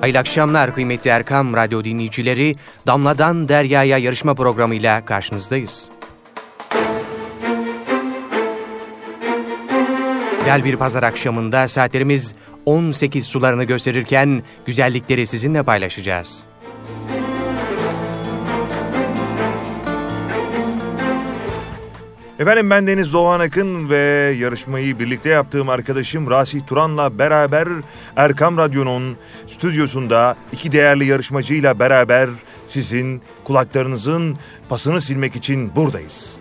Hayırlı akşamlar kıymetli Erkam Radyo dinleyicileri. Damladan Derya'ya yarışma programıyla karşınızdayız. Güzel bir pazar akşamında saatlerimiz 18 sularını gösterirken güzellikleri sizinle paylaşacağız. Efendim ben Deniz Doğan Akın ve yarışmayı birlikte yaptığım arkadaşım Rasih Turan'la beraber Erkam Radyo'nun stüdyosunda iki değerli yarışmacıyla beraber sizin kulaklarınızın pasını silmek için buradayız.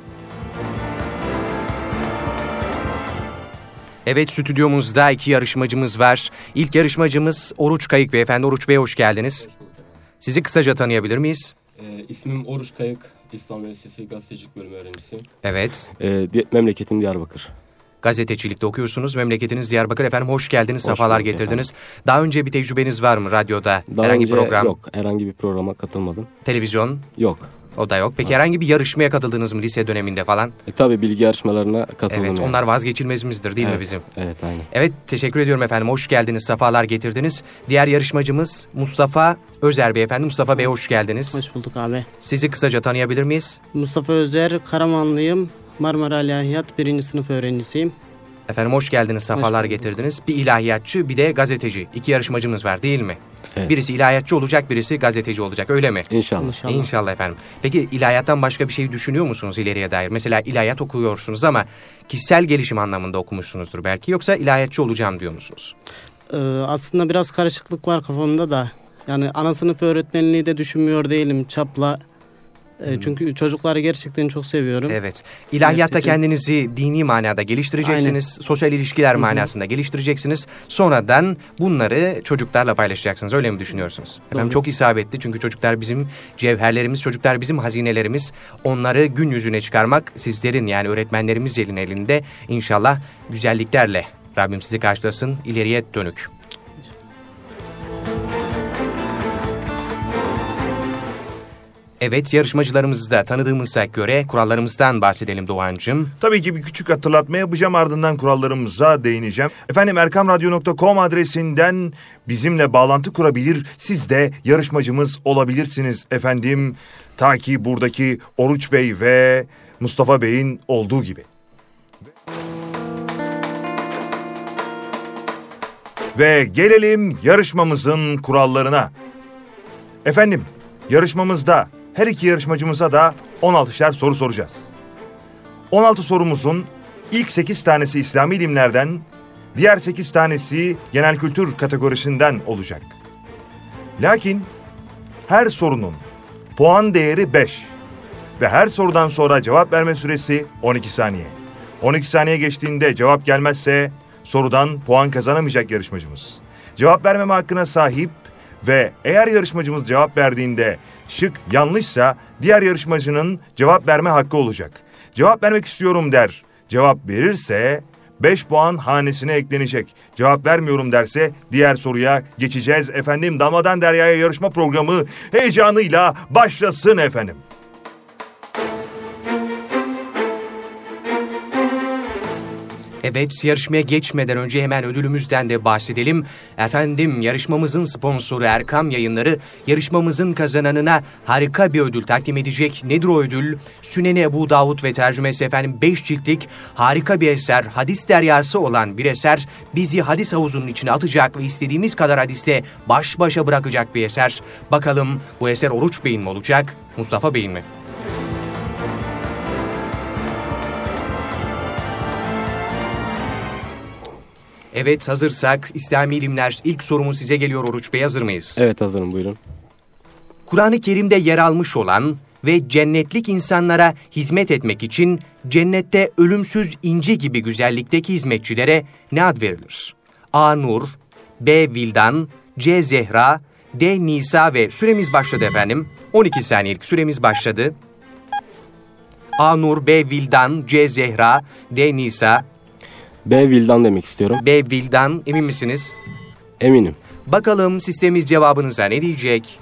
Evet, stüdyomuzda iki yarışmacımız var. İlk yarışmacımız Oruç Kayık Beyefendi. Oruç Bey hoş geldiniz. Sizi kısaca tanıyabilir miyiz? İsmim Oruç Kayık. İstanbul Üniversitesi Gazetecilik Bölümü öğrencisiyim. Evet. Memleketim Diyarbakır. Gazetecilikte okuyorsunuz. Memleketiniz Diyarbakır. Efendim hoş geldiniz, safalar getirdiniz. Efendim. Daha önce bir tecrübeniz var mı radyoda? Herhangi program? Yok, herhangi bir programa katılmadım. Televizyon? Yok. O da yok. Peki herhangi bir yarışmaya katıldınız mı lise döneminde falan? Tabii bilgi yarışmalarına katıldım. Evet, onlar vazgeçilmezimizdir değil mi bizim? Evet, aynen. Evet, teşekkür ediyorum efendim. Hoş geldiniz, safalar getirdiniz. Diğer yarışmacımız Mustafa Özer Beyefendi. Mustafa Bey hoş geldiniz. Hoş bulduk abi. Sizi kısaca tanıyabilir miyiz? Mustafa Özer, Karamanlıyım. Marmara İlahiyat 1. sınıf öğrencisiyim. Efendim hoş geldiniz, safalar getirdiniz. Bir ilahiyatçı, bir de gazeteci. İki yarışmacımız var değil mi? Evet. Birisi ilahiyatçı olacak, birisi gazeteci olacak, öyle mi? İnşallah. İnşallah efendim. Peki ilahiyattan başka bir şey düşünüyor musunuz ileriye dair? Mesela ilahiyat okuyorsunuz ama kişisel gelişim anlamında okumuşsunuzdur belki. Yoksa ilahiyatçı olacağım diyor musunuz? Aslında biraz karışıklık var kafamda da. Yani ana sınıf öğretmenliği de düşünmüyor değilim çapla. Çünkü çocukları gerçekten çok seviyorum. Evet. İlahiyatta kendinizi dini manada geliştireceksiniz. Aynen. Sosyal ilişkiler manasında geliştireceksiniz. Sonradan bunları çocuklarla paylaşacaksınız. Öyle mi düşünüyorsunuz? Efendim çok isabetli. Çünkü çocuklar bizim cevherlerimiz, çocuklar bizim hazinelerimiz. Onları gün yüzüne çıkarmak sizlerin yani öğretmenlerimizin elinde. İnşallah güzelliklerle Rabbim sizi karşılasın. İleriye dönük. Evet, yarışmacılarımızı da tanıdığımıza göre kurallarımızdan bahsedelim Doğancığım. Tabii ki bir küçük hatırlatma yapacağım, ardından kurallarımıza değineceğim. Efendim erkamradyo.com adresinden bizimle bağlantı kurabilir, siz de yarışmacımız olabilirsiniz efendim. Ta ki buradaki Oruç Bey ve Mustafa Bey'in olduğu gibi. Ve gelelim yarışmamızın kurallarına. Efendim, yarışmamızda her iki yarışmacımıza da 16'şer soru soracağız. 16 sorumuzun ilk 8 tanesi İslami ilimlerden, diğer 8 tanesi genel kültür kategorisinden olacak. Lakin her sorunun puan değeri 5 ve her sorudan sonra cevap verme süresi 12 saniye. 12 saniye geçtiğinde cevap gelmezse sorudan puan kazanamayacak yarışmacımız. Cevap vermeme hakkına sahip ve eğer yarışmacımız cevap verdiğinde şık yanlışsa diğer yarışmacının cevap verme hakkı olacak. Cevap vermek istiyorum der. Cevap verirse 5 puan hanesine eklenecek. Cevap vermiyorum derse diğer soruya geçeceğiz efendim. Damladan Derya'ya yarışma programı heyecanıyla başlasın efendim. Evet, yarışmaya geçmeden önce hemen ödülümüzden de bahsedelim. Efendim, yarışmamızın sponsoru Erkam Yayınları yarışmamızın kazananına harika bir ödül takdim edecek. Nedir o ödül? Süneni Ebu Davud ve tercümesi efendim 5 ciltlik harika bir eser, hadis deryası olan bir eser. Bizi hadis havuzunun içine atacak ve istediğimiz kadar hadiste baş başa bırakacak bir eser. Bakalım bu eser Oruç Bey'in mi olacak, Mustafa Bey'in mi? Evet, hazırsak İslami ilimler ilk sorumuz size geliyor Oruç Bey, hazır mıyız? Evet, hazırım, buyurun. Kur'an-ı Kerim'de yer almış olan ve cennetlik insanlara hizmet etmek için cennette ölümsüz inci gibi güzellikteki hizmetçilere ne ad verilir? A. Nur, B. Vildan, C. Zehra, D. Nisa ve süremiz başladı efendim. 12 saniyelik süremiz başladı. A. Nur, B. Vildan, C. Zehra, D. Nisa. B. Vildan demek istiyorum. B. Vildan, emin misiniz? Eminim. Bakalım sistemimiz cevabınıza ne diyecek?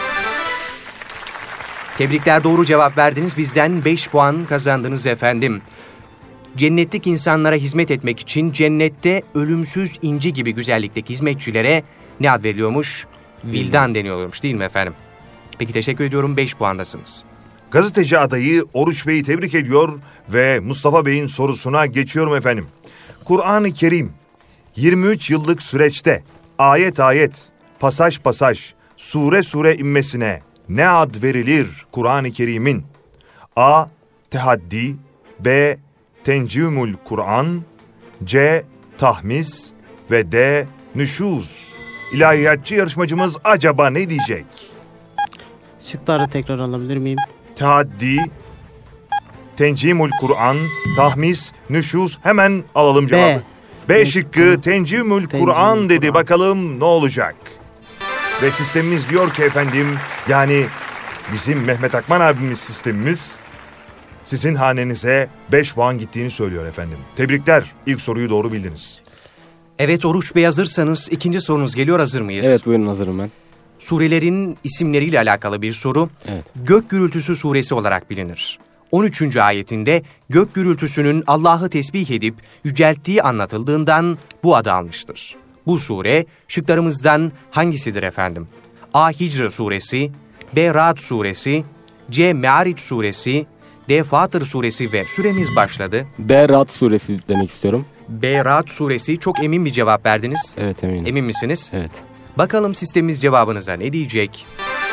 Tebrikler, doğru cevap verdiniz. Bizden 5 puan kazandınız efendim. Cennetlik insanlara hizmet etmek için cennette ölümsüz inci gibi güzellikteki hizmetçilere ne ad veriliyormuş? Vildan deniyormuş değil mi efendim? Peki teşekkür ediyorum. 5 puandasınız. Gazeteci adayı Oruç Bey'i tebrik ediyor ve Mustafa Bey'in sorusuna geçiyorum efendim. Kur'an-ı Kerim 23 yıllık süreçte ayet ayet, pasaj pasaj, sure sure inmesine ne ad verilir Kur'an-ı Kerim'in? A. Tehaddi, B. Tencimül Kur'an, C. Tahmis ve D. Nüşuz. İlahiyatçı yarışmacımız acaba ne diyecek? Şıkları tekrar alabilir miyim? Tehaddi, Tencimül Kur'an, Tahmis, Nüşuz. Hemen alalım cevabı. B şıkkı Tencimül Kur'an dedi. Kur'an. Bakalım ne olacak? Ve sistemimiz diyor ki efendim, yani bizim Mehmet Akman abimiz sistemimiz sizin hanenize 5 puan gittiğini söylüyor efendim. Tebrikler. İlk soruyu doğru bildiniz. Evet Oruç Bey, hazırsanız ikinci sorunuz geliyor, hazır mıyız? Evet, buyurun, hazırım ben. Surelerin isimleriyle alakalı bir soru. Evet. Gök Gürültüsü suresi olarak bilinir. 13. ayetinde gök gürültüsünün Allah'ı tesbih edip yücelttiği anlatıldığından bu adı almıştır. Bu sure şıklarımızdan hangisidir efendim? A. Hicr suresi, B. Ra'd suresi, C. Me'ariç suresi, D. Fatır suresi ve süremiz başladı. B. Ra'd suresi demek istiyorum. B. Ra'd suresi, çok emin bir cevap verdiniz. Evet, eminim. Emin misiniz? Evet. Bakalım sistemimiz cevabınıza ne diyecek?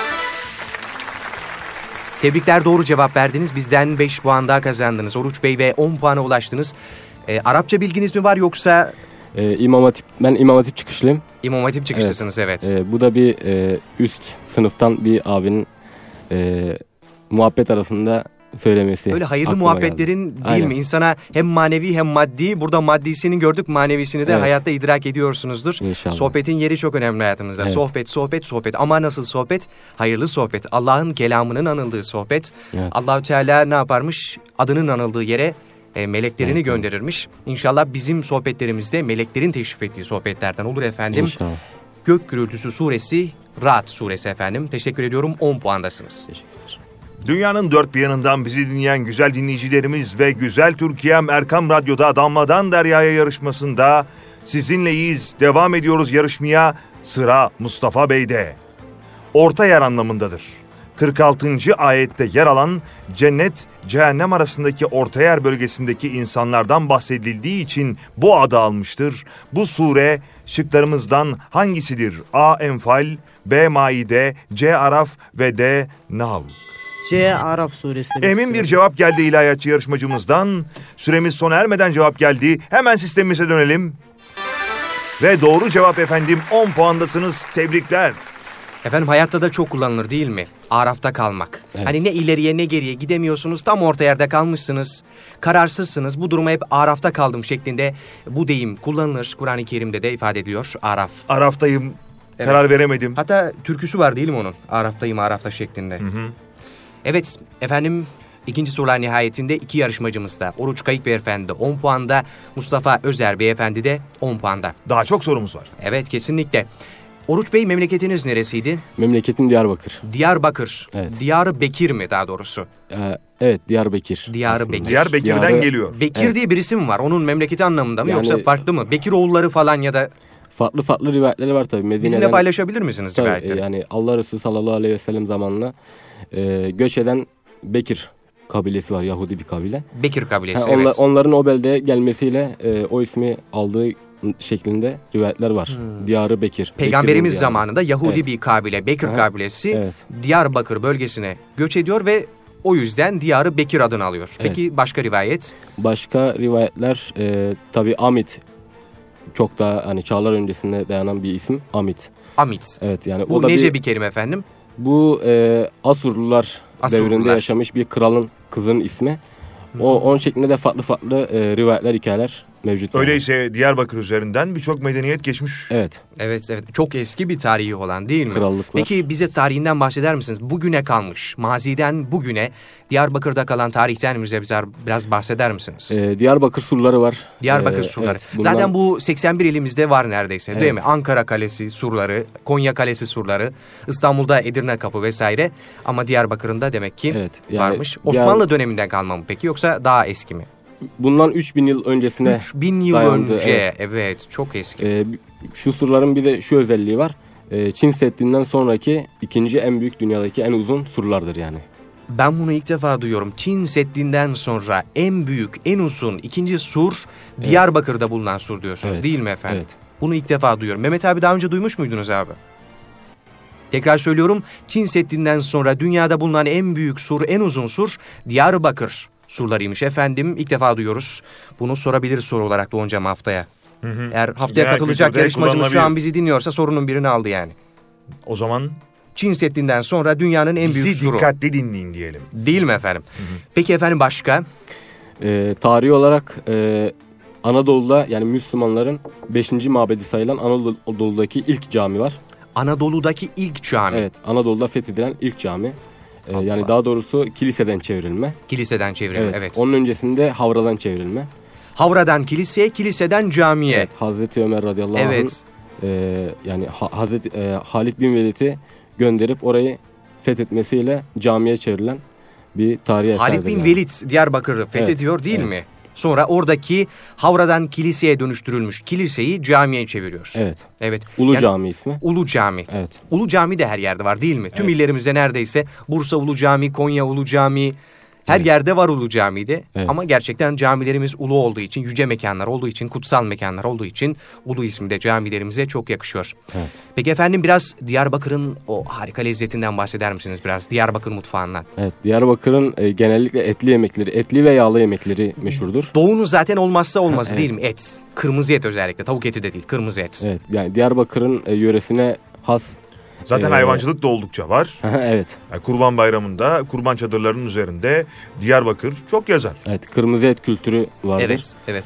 Tebrikler, doğru cevap verdiniz. Bizden 5 puan daha kazandınız Oruç Bey ve 10 puana ulaştınız. Arapça bilginiz mi var yoksa? Ben İmam Hatip çıkışlıyım. İmam Hatip çıkışlısınız, evet. Bu da bir üst sınıftan bir abinin muhabbet arasında söylemesi. Öyle hayırlı aklıma muhabbetlerin geldi. değil Aynen. mi? İnsana hem manevi hem maddi. Burada maddisini gördük, manevisini de Evet. hayatta idrak ediyorsunuzdur. İnşallah. Sohbetin yeri çok önemli hayatımızda. Evet. Sohbet. Ama nasıl sohbet? Hayırlı sohbet. Allah'ın kelamının anıldığı sohbet. Evet. Allahü Teala ne yaparmış? Adının anıldığı yere meleklerini Evet. gönderirmiş. İnşallah bizim sohbetlerimizde meleklerin teşrif ettiği sohbetlerden olur efendim. İnşallah. Gök Gürültüsü suresi, Ra'd suresi efendim. Teşekkür ediyorum. 10 puandasınız. Teşekkürler. Dünyanın dört bir yanından bizi dinleyen güzel dinleyicilerimiz ve Güzel Türkiye'm Erkam Radyo'da Damladan Derya'ya yarışmasında sizinleyiz. Devam ediyoruz yarışmaya. Sıra Mustafa Bey'de. Orta yer anlamındadır. 46. ayette yer alan cennet, cehennem arasındaki orta yer bölgesindeki insanlardan bahsedildiği için bu adı almıştır. Bu sure şıklarımızdan hangisidir? A. Enfal, B. Maide, C. Araf ve D. Nahl. C. Araf suresi demek Emin bir istiyorum. cevap geldi ilahiyatçı yarışmacımızdan. Süremiz sona ermeden cevap geldi. Hemen sistemimize dönelim. Ve doğru cevap efendim, 10 puandasınız. Tebrikler. Efendim hayatta da çok kullanılır değil mi? Arafta kalmak. Evet. Hani ne ileriye ne geriye gidemiyorsunuz, tam orta yerde kalmışsınız. Kararsızsınız, bu duruma hep arafta kaldım şeklinde bu deyim kullanılır. Kur'an-ı Kerim'de de ifade ediliyor, araf. Araftayım. Evet. Karar veremedim. Hatta türküsü var değil mi onun? Araftayım, arafta şeklinde. Evet efendim, ikinci sorular nihayetinde iki yarışmacımız da. Oruç Kayık Beyefendi 10 puanda, Mustafa Özer Beyefendi de 10 puanda. Daha çok sorumuz var. Evet, kesinlikle. Oruç Bey, memleketiniz neresiydi? Memleketim Diyarbakır. Diyarbakır. Evet. Diyarbakır mi daha doğrusu? Evet, Diyarbakır. Diyarbakır. aslında. Diyarbakır'dan Diyarı- geliyor. Bekir Evet. diye birisi mi var? Onun memleketi anlamında mı Yani- yoksa farklı mı? Bekiroğulları falan ya da Farklı rivayetleri var tabii. bizimle Medine'den paylaşabilir misiniz tabii, rivayetleri? yani Allah Resulü sallallahu aleyhi ve sellem zamanında göç eden Bekir kabilesi var, Yahudi bir kabile. Bekir kabilesi, Ha, evet. onların o beldeye gelmesiyle o ismi aldığı şeklinde rivayetler var. Diyarı Bekir. Peygamberimiz Bekir diyarı. zamanında Yahudi Evet. bir kabile, Bekir Aha, kabilesi evet. Diyarbakır bölgesine göç ediyor ve o yüzden Diyarı Bekir adını alıyor. Peki başka rivayet? Başka rivayetler tabii Amit. Çok daha hani çağlar öncesine dayanan bir isim Amit. Amit. Evet, yani o Bu da nece bir kelime efendim? bu Asurlular Asurlular. devrinde yaşamış bir kralın kızının ismi. Onun şeklinde de farklı rivayetler, hikayeler mevcut. yani. Öyleyse Diyarbakır üzerinden birçok medeniyet geçmiş. Evet. Evet. Çok eski bir tarihi olan değil mi? Krallıklar. Peki bize tarihinden bahseder misiniz? Bugüne kalmış, maziden bugüne Diyarbakır'da kalan tarihten bize biraz bahseder misiniz? Diyarbakır surları var. Diyarbakır surları. Evet, bundan- Zaten bu 81 ilimizde var neredeyse değil Evet. mi? Ankara Kalesi surları, Konya Kalesi surları, İstanbul'da Edirne Kapı vesaire. Ama Diyarbakır'ın da demek ki Evet, yani varmış. Osmanlı döneminden kalma mı peki yoksa daha eski mi? Bundan 3000 yıl öncesine 3000 yıl dayandı, önce. evet. Evet, çok eski. şu surların bir de şu özelliği var. Çin Seddi'nden sonraki ikinci en büyük, dünyadaki en uzun surlardır yani. Ben bunu ilk defa duyuyorum. Çin Seddi'nden sonra en büyük, en uzun ikinci sur Diyarbakır'da bulunan sur diyorsunuz, Evet. değil mi efendim? Evet. Bunu ilk defa duyuyorum. Mehmet abi daha önce duymuş muydunuz abi? Tekrar söylüyorum. Çin Seddi'nden sonra dünyada bulunan en büyük sur, en uzun sur Diyarbakır surlarıymış efendim. İlk defa duyuyoruz. Bunu sorabiliriz soru olarak da hocam haftaya. Eğer haftaya Genel katılacak kültürde yarışmacımız şu an kullanılabilir. bizi dinliyorsa sorunun birini aldı yani. O zaman Çin Seddi'nden sonra dünyanın en büyük bizi suru. dikkatli dinleyin diyelim. Değil mi efendim? Peki efendim başka? Tarihi olarak Anadolu'da, yani Müslümanların 5. mabedi sayılan Anadolu'daki ilk cami var. Anadolu'daki ilk cami. Evet, Anadolu'da fethedilen ilk cami. Yani daha doğrusu kiliseden çevrilme. Kiliseden çevrilme, evet. Onun öncesinde Havra'dan çevrilme. Havradan kiliseye, kiliseden camiye. Evet, Hazreti Ömer radıyallahu Evet. anh yani Hazreti Halid bin Velid'i gönderip orayı fethetmesiyle camiye çevrilen bir tarihi eserdir. Halid bin yani. Velid Diyarbakır'ı fethediyor değil evet. mi? Sonra oradaki Havra'dan kiliseye dönüştürülmüş kiliseyi camiye çeviriyor. Evet. Evet. Ulu Yani Cami ismi. Ulu Cami. Evet. Ulu Cami de her yerde var değil mi? Tüm illerimizde neredeyse Bursa Ulu Cami, Konya Ulu Cami, her yerde var Ulu Cami'de. Evet. Ama gerçekten camilerimiz ulu olduğu için, yüce mekanlar olduğu için, kutsal mekanlar olduğu için Ulu ismi de camilerimize çok yakışıyor. Evet. Peki efendim biraz Diyarbakır'ın o harika lezzetinden bahseder misiniz biraz? Diyarbakır mutfağından. Evet, Diyarbakır'ın genellikle etli yemekleri, etli ve yağlı yemekleri meşhurdur. Doğu'nun zaten olmazsa olmazı Evet. değil mi? Et. Kırmızı et özellikle. Tavuk eti de değil, kırmızı et. Evet, yani Diyarbakır'ın yöresine has. Zaten hayvancılık da oldukça var. Evet. Yani Kurban Bayramı'nda kurban çadırlarının üzerinde Diyarbakır çok yazar. Evet, kırmızı et kültürü vardır. Evet, evet.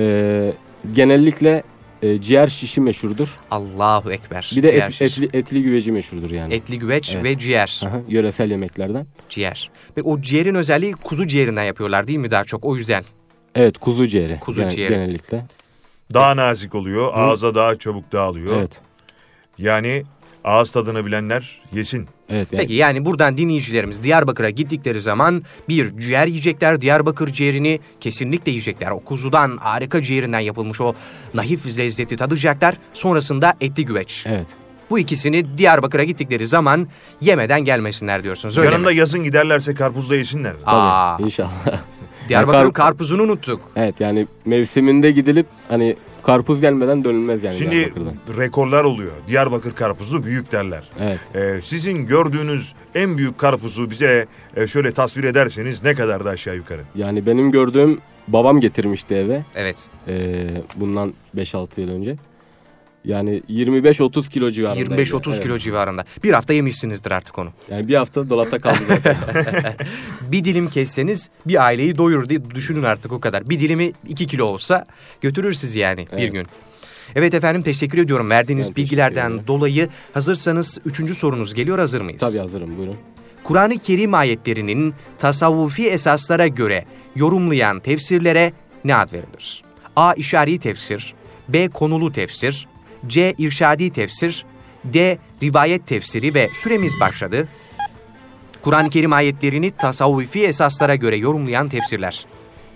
Genellikle ciğer şişi meşhurdur. Allahu Ekber. Bir de Ciğer şiş. etli güveci meşhurdur yani. Etli güveç Evet. ve ciğer. Aha, yöresel yemeklerden. Ciğer. Ve o ciğerin özelliği kuzu ciğerinden yapıyorlar değil mi daha çok? O yüzden. Evet, kuzu ciğeri. Kuzu ciğeri. Genellikle. Daha nazik oluyor, ağza daha çabuk dağılıyor. Evet. Yani ağız tadını bilenler yesin. Evet. Yani, Peki yani buradan dinleyicilerimiz Diyarbakır'a gittikleri zaman bir ciğer yiyecekler. Diyarbakır ciğerini kesinlikle yiyecekler. O kuzudan harika ciğerinden yapılmış o naif lezzeti tadacaklar. Sonrasında etli güveç. evet. Bu ikisini Diyarbakır'a gittikleri zaman yemeden gelmesinler diyorsunuz. Öyle Yanında mi? yazın giderlerse karpuz da yesinler. Aa, İnşallah. Diyarbakır'ın Yani karpuzunu unuttuk. Evet, yani mevsiminde gidilip hani karpuz gelmeden dönülmez yani Şimdi Diyarbakır'dan. rekorlar oluyor. Diyarbakır karpuzu büyük derler. Evet. Sizin gördüğünüz en büyük karpuzu bize şöyle tasvir ederseniz ne kadar da aşağı yukarı? Yani benim gördüğüm, babam getirmişti eve. Evet. Bundan 5-6 yıl önce. Yani 25-30 kilo civarında. 25-30 kilo civarında. Bir hafta yemişsinizdir artık onu. Yani bir hafta dolapta kaldı zaten. Bir dilim kesseniz bir aileyi doyurur diye düşünün artık o kadar. Bir dilimi 2 kilo olsa götürür sizi yani bir Evet. gün. Evet efendim teşekkür ediyorum verdiğiniz Ben teşekkür bilgilerden ederim. dolayı. Hazırsanız 3. sorunuz geliyor, hazır mıyız? Tabii hazırım, buyurun. Kur'an-ı Kerim ayetlerinin tasavvufi esaslara göre yorumlayan tefsirlere ne ad verilir? A. İşari tefsir, B. Konulu tefsir, C. İrşadi tefsir, D. Rivayet tefsiri ve süremiz başladı. Kur'an-ı Kerim ayetlerini tasavvufi esaslara göre yorumlayan tefsirler.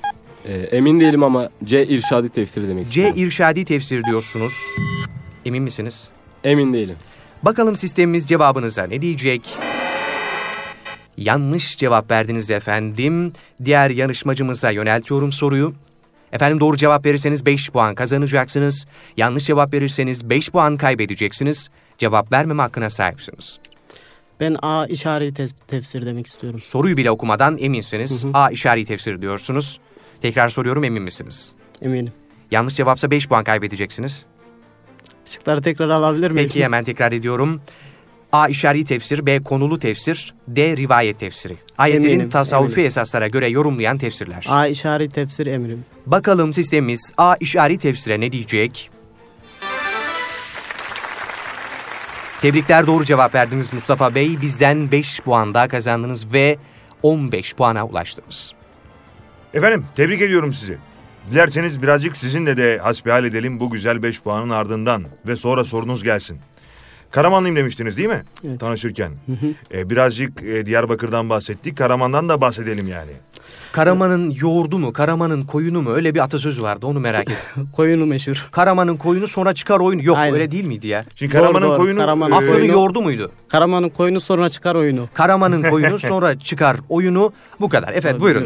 Emin değilim ama C irşadi tefsiri demek C. istiyorum. İrşadi tefsir diyorsunuz. Emin misiniz? Emin değilim. Bakalım sistemimiz cevabınıza ne diyecek? Yanlış cevap verdiniz efendim. Diğer yarışmacımıza yöneltiyorum soruyu. Efendim doğru cevap verirseniz 5 puan kazanacaksınız. Yanlış cevap verirseniz 5 puan kaybedeceksiniz. Cevap vermeme hakkına sahipsiniz. Ben A işari tefsir demek istiyorum. Soruyu bile okumadan eminsiniz. A işari tefsir diyorsunuz. Tekrar soruyorum, emin misiniz? Eminim. Yanlış cevapsa 5 puan kaybedeceksiniz. Şıkları tekrar alabilir miyim? Peki hemen tekrar ediyorum. A. İşari tefsir, B. Konulu tefsir, D. Rivayet tefsiri. Ayetlerin Eminim, tasavvufi eminim. esaslara göre yorumlayan tefsirler. A işari tefsir eminim. Bakalım sistemimiz A. İşari tefsire ne diyecek? Tebrikler, doğru cevap verdiniz Mustafa Bey. Bizden 5 puan daha kazandınız ve 15 puana ulaştınız. Efendim tebrik ediyorum sizi. Dilerseniz birazcık sizinle de hasbihal edelim bu güzel 5 puanın ardından ve sonra sorunuz gelsin. Karamanlıyım demiştiniz değil mi? Evet. Tanışırken. Birazcık Diyarbakır'dan bahsettik. Karaman'dan da bahsedelim yani. Karaman'ın yoğurdu mu, Karaman'ın koyunu mu? Öyle bir atasözü vardı, onu merak ettim. Koyunu meşhur. Karaman'ın koyunu sonra çıkar oyunu. Yok, Aynen. öyle değil miydi ya? Şimdi Karaman'ın Doğru, koyunu Karaman. Afyon'un Koyunu- yoğurdu muydu? Karaman'ın koyunu sonra çıkar oyunu. Karaman'ın koyunu sonra çıkar oyunu. Bu kadar. Evet, buyurun.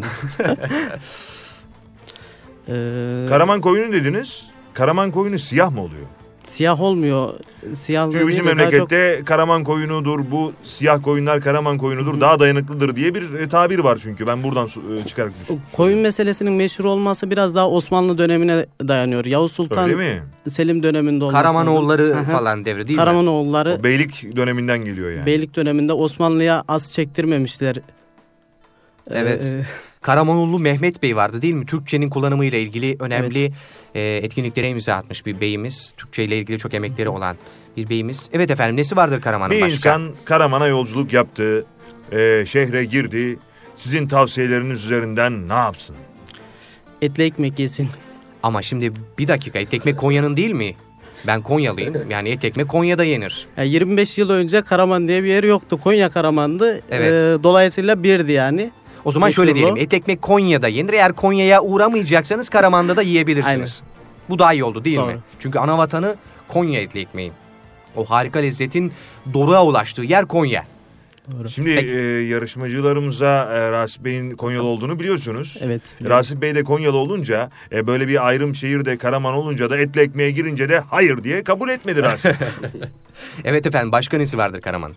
Karaman koyunu dediniz. Karaman koyunu siyah mı oluyor? Siyah olmuyor. Siyahlı Çünkü bizim değil de daha çok memlekette Karaman koyunudur, bu siyah koyunlar Karaman koyunudur, daha dayanıklıdır diye bir tabir var çünkü. Ben buradan çıkarak düşünüyorum. koyun meselesinin meşhur olması biraz daha Osmanlı dönemine dayanıyor. Yavuz Sultan Öyle mi? Selim döneminde olması Karamanoğulları lazım. Hı hı. falan devri değil mi? Karamanoğulları O beylik döneminden geliyor yani. beylik döneminde Osmanlı'ya az çektirmemişler. Evet. Ee, Karamanoğlu Mehmet Bey vardı değil mi? Türkçenin kullanımıyla ilgili önemli etkinliklere imza atmış bir beyimiz. Türkçe ile ilgili çok emekleri olan bir beyimiz. Evet efendim, nesi vardır Karaman'ın Bir başka? insan Karaman'a yolculuk yaptı, şehre girdi. Sizin tavsiyeleriniz üzerinden ne yapsın? Etli ekmek yesin. Ama şimdi bir dakika, et ekmek Konya'nın değil mi? Ben Konyalıyım. Yani et ekmek Konya'da yenir. Yani 25 yıl önce Karaman diye bir yer yoktu. Konya Karaman'dı. Evet. Dolayısıyla birdi yani. O zaman şöyle Meşhurlu. diyelim. Et ekmek Konya'da yenir. Eğer Konya'ya uğramayacaksanız Karaman'da da yiyebilirsiniz. Bu daha iyi oldu değil mi? Doğru. Çünkü ana vatanı Konya etli ekmeğin. O harika lezzetin doruğa ulaştığı yer Konya. Doğru. Şimdi yarışmacılarımıza Rasip Bey'in Konyalı olduğunu biliyorsunuz. Evet. biliyorum. Rasip Bey de Konyalı olunca böyle bir ayrım şehirde Karaman olunca da etli ekmeğe girince de hayır diye kabul etmedi Rasip. Evet efendim, başka nesi vardır Karaman?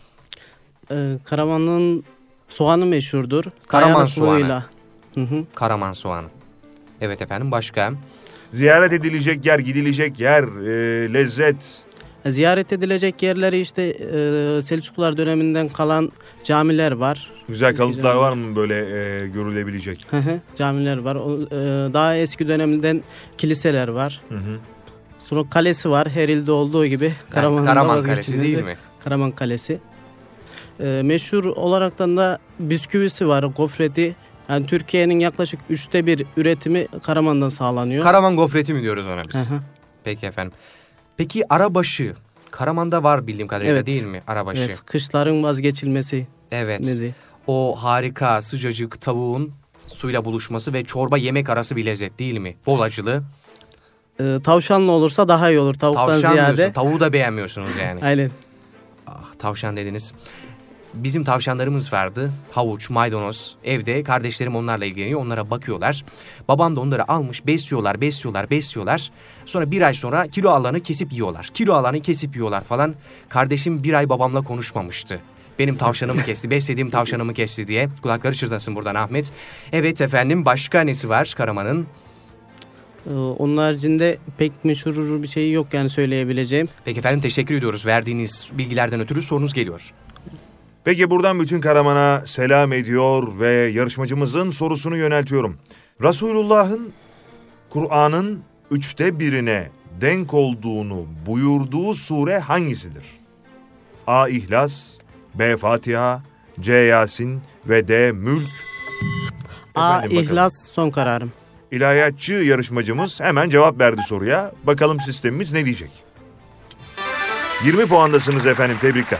Karaman'ın soğanı meşhurdur. Karaman Dayanıklılığıyla. Hı hı. Karaman soğanı. Evet efendim, başka? Ziyaret edilecek yer, gidilecek yer, lezzet. Ziyaret edilecek yerleri işte Selçuklular döneminden kalan camiler var. Güzel Eski kalıntılar camiler. var mı böyle görülebilecek? Hı hı, camiler var. Daha eski dönemden kiliseler var. Hı hı. Sonra kalesi var. Her ilde olduğu gibi. Karaman'ın da Karaman Kalesi vazgeçilmezi değil mi? Karaman Kalesi. Meşhur olaraktan da bisküvisi var, gofreti. Yani Türkiye'nin yaklaşık 1/3 üretimi Karaman'dan sağlanıyor. Karaman gofreti mi diyoruz ona biz? Hı hı. Peki efendim. Peki arabaşı. Karaman'da var bildiğim kadarıyla, Evet. değil mi arabaşı? Evet, kışların vazgeçilmesi. Evet. Mezi. O harika sıcacık tavuğun suyla buluşması ve çorba yemek arası bir lezzet değil mi? Bol acılı. Tavşanlı olursa daha iyi olur tavuktan Tavşan ziyade. diyorsun. Tavuğu da beğenmiyorsunuz yani. Aynen. Ah, tavşan dediniz. Bizim tavşanlarımız vardı. Havuç, maydanoz. Evde kardeşlerim onlarla ilgileniyor. Onlara bakıyorlar. Babam da onları almış. Besliyorlar. Sonra bir ay sonra kilo alanı kesip yiyorlar falan. Kardeşim bir ay babamla konuşmamıştı. Benim tavşanımı kesti, beslediğim tavşanımı kesti diye. Kulakları çırpasın buradan Ahmet. Evet efendim, başka nesi var Karaman'ın? Onun haricinde pek meşhur bir şey yok yani söyleyebileceğim. Peki efendim, teşekkür ediyoruz. Verdiğiniz bilgilerden ötürü sorunuz geliyor. Peki buradan bütün Karaman'a selam ediyor ve yarışmacımızın sorusunu yöneltiyorum. Resulullah'ın Kur'an'ın 1/3'ine denk olduğunu buyurduğu sure hangisidir? A. İhlas, B. Fatiha, C. Yasin ve D. Mülk. A. Efendim bakalım. İhlas son kararım. İlahiyatçı yarışmacımız hemen cevap verdi soruya. Bakalım sistemimiz ne diyecek? 20 puandasınız efendim, tebrikler.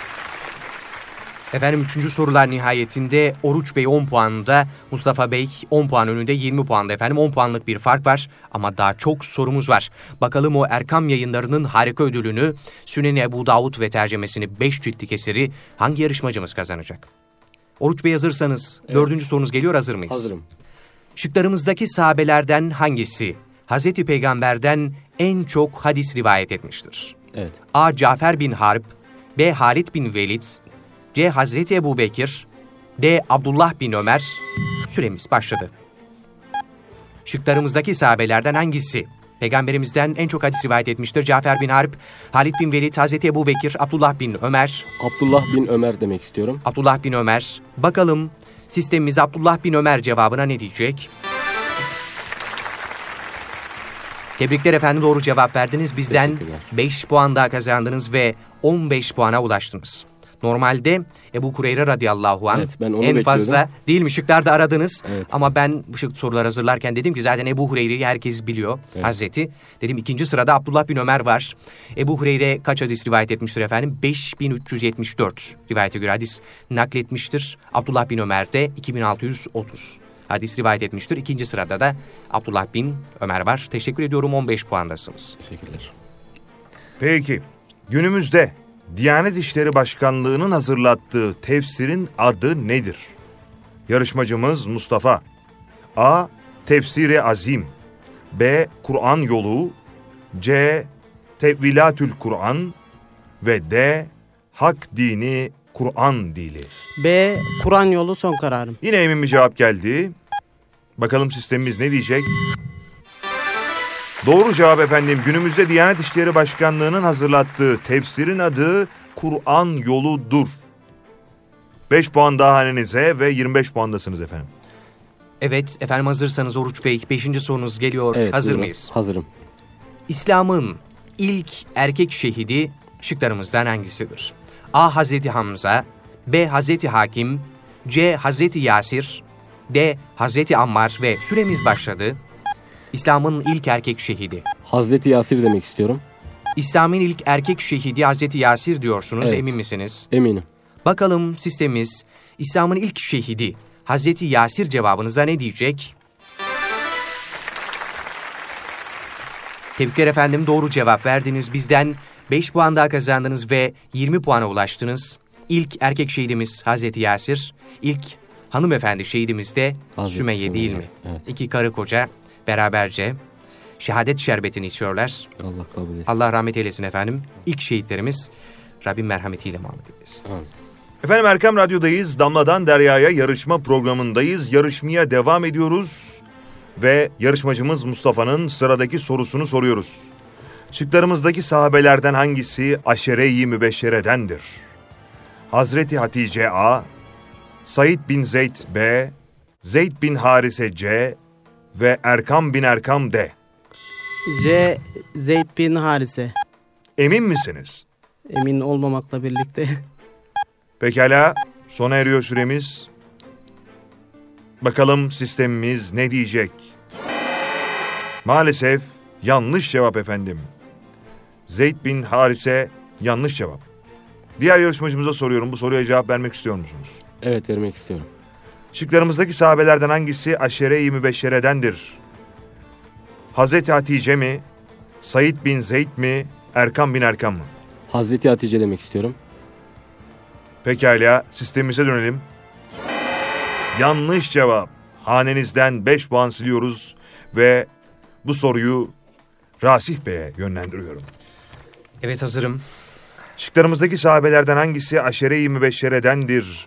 Efendim 3. sorular nihayetinde Oruç Bey 10 puanda, Mustafa Bey 10 puan önünde 20 puanda efendim. 10 puanlık bir fark var ama daha çok sorumuz var. Bakalım o Erkam Yayınları'nın harika ödülünü, Sünen-i Ebu Davud ve tercemesini 5 ciltlik eseri hangi yarışmacımız kazanacak? Oruç Bey hazırsanız Evet. 4. sorunuz geliyor, hazır mıyız? Hazırım. Şıklarımızdaki sahabelerden hangisi Hazreti Peygamber'den en çok hadis rivayet etmiştir? Evet. A. Cafer bin Harb, B. Halid bin Velid, C. Hazreti Ebu Bekir, D. Abdullah bin Ömer. Süremiz başladı. Şıklarımızdaki sahabelerden hangisi Peygamberimizden en çok hadis rivayet etmiştir? Cafer bin Harb, Halid bin Velid, Hazreti Ebu Bekir, Abdullah bin Ömer. Abdullah bin Ömer demek istiyorum. Abdullah bin Ömer. Bakalım sistemimiz Abdullah bin Ömer cevabına ne diyecek? Tebrikler efendim, doğru cevap verdiniz. Bizden Teşekkürler. 5 puan daha kazandınız ve 15 puana ulaştınız. Normalde Ebu Kureyre radıyallahu anh Evet, ben onu en fazla bekliyordum. değil mi şıklarda aradınız. Evet. Ama ben bu soruları hazırlarken dedim ki zaten Ebu Hureyre'yi herkes biliyor, Evet. Hazreti. Dedim ikinci sırada Abdullah bin Ömer var. Ebu Hureyre kaç hadis rivayet etmiştir efendim? 5374 rivayete göre hadis nakletmiştir. Abdullah bin Ömer de 2630. hadis rivayet etmiştir. İkinci sırada da Abdullah bin Ömer var. Teşekkür ediyorum, 15 puandasınız. Teşekkürler. Peki, günümüzde Diyanet İşleri Başkanlığı'nın hazırlattığı tefsirin adı nedir? Yarışmacımız Mustafa. A. Tefsir-i Azim. B. Kur'an Yolu. C. Tevvilatül Kur'an. Ve D. Hak Dini Kur'an Dili. B. Kur'an Yolu son kararım. Yine emin bir cevap geldi. Bakalım sistemimiz ne diyecek? Doğru cevap efendim. Günümüzde Diyanet İşleri Başkanlığı'nın hazırlattığı tefsirin adı Kur'an Yolu'dur. 5 puan daha hanenize ve 25 puandasınız efendim. Evet efendim, hazırsanız Oruç Bey 5. sorunuz geliyor. Evet, Hazır buyurun. mıyız? Hazırım. İslam'ın ilk erkek şehidi şıklarımızdan hangisidir? A. Hazreti Hamza, B. Hazreti Hakim, C. Hazreti Yasir, D. Hazreti Ammar ve süremiz başladı. İslam'ın ilk erkek şehidi. Hazreti Yasir demek istiyorum. İslam'ın ilk erkek şehidi Hazreti Yasir diyorsunuz, Evet. emin misiniz? Eminim. Bakalım sistemimiz İslam'ın ilk şehidi Hazreti Yasir cevabınıza ne diyecek? Tebrikler efendim, doğru cevap verdiniz. Bizden 5 puan daha kazandınız ve 20 puana ulaştınız. İlk erkek şehidimiz Hazreti Yasir, ilk hanımefendi şehidimiz de Hazreti Sümeyye değil mi? Sümeyye, evet. İki karı koca beraberce şehadet şerbetini içiyorlar. Allah kabul etsin. Allah rahmet eylesin efendim. İlk şehitlerimiz, Rabbim merhametiyle mahmut eylesin. Amin. Efendim Erkam Radyo'dayız. Damladan Derya'ya yarışma programındayız. Yarışmaya devam ediyoruz. Ve yarışmacımız Mustafa'nın sıradaki sorusunu soruyoruz. Şıklarımızdaki sahabelerden hangisi Aşere-i Mübeşşere'dendir? Hazreti Hatice A, Said bin Zeyd B, Zeyd bin Harise C ve Erkam bin Erkam D. C. Zeyd bin Harise. Emin misiniz? Emin olmamakla birlikte. Pekala, sona eriyor süremiz. Bakalım sistemimiz ne diyecek? Maalesef yanlış cevap efendim. Zeyd bin Harise yanlış cevap. Diğer yarışmacımıza soruyorum, bu soruya cevap vermek istiyor musunuz? Evet, vermek istiyorum. Şıklarımızdaki sahabelerden hangisi Aşere-i Mübeşşere'dendir? Hazreti Hatice mi? Said bin Zeyd mi? Erkam bin Erkam mı? Hazreti Hatice demek istiyorum. Pekala, sistemimize dönelim. Yanlış cevap. Hanenizden 5 puan siliyoruz ve bu soruyu Rasih Bey'e yönlendiriyorum. Evet, hazırım. Şıklarımızdaki sahabelerden hangisi Aşere-i Mübeşşere'dendir?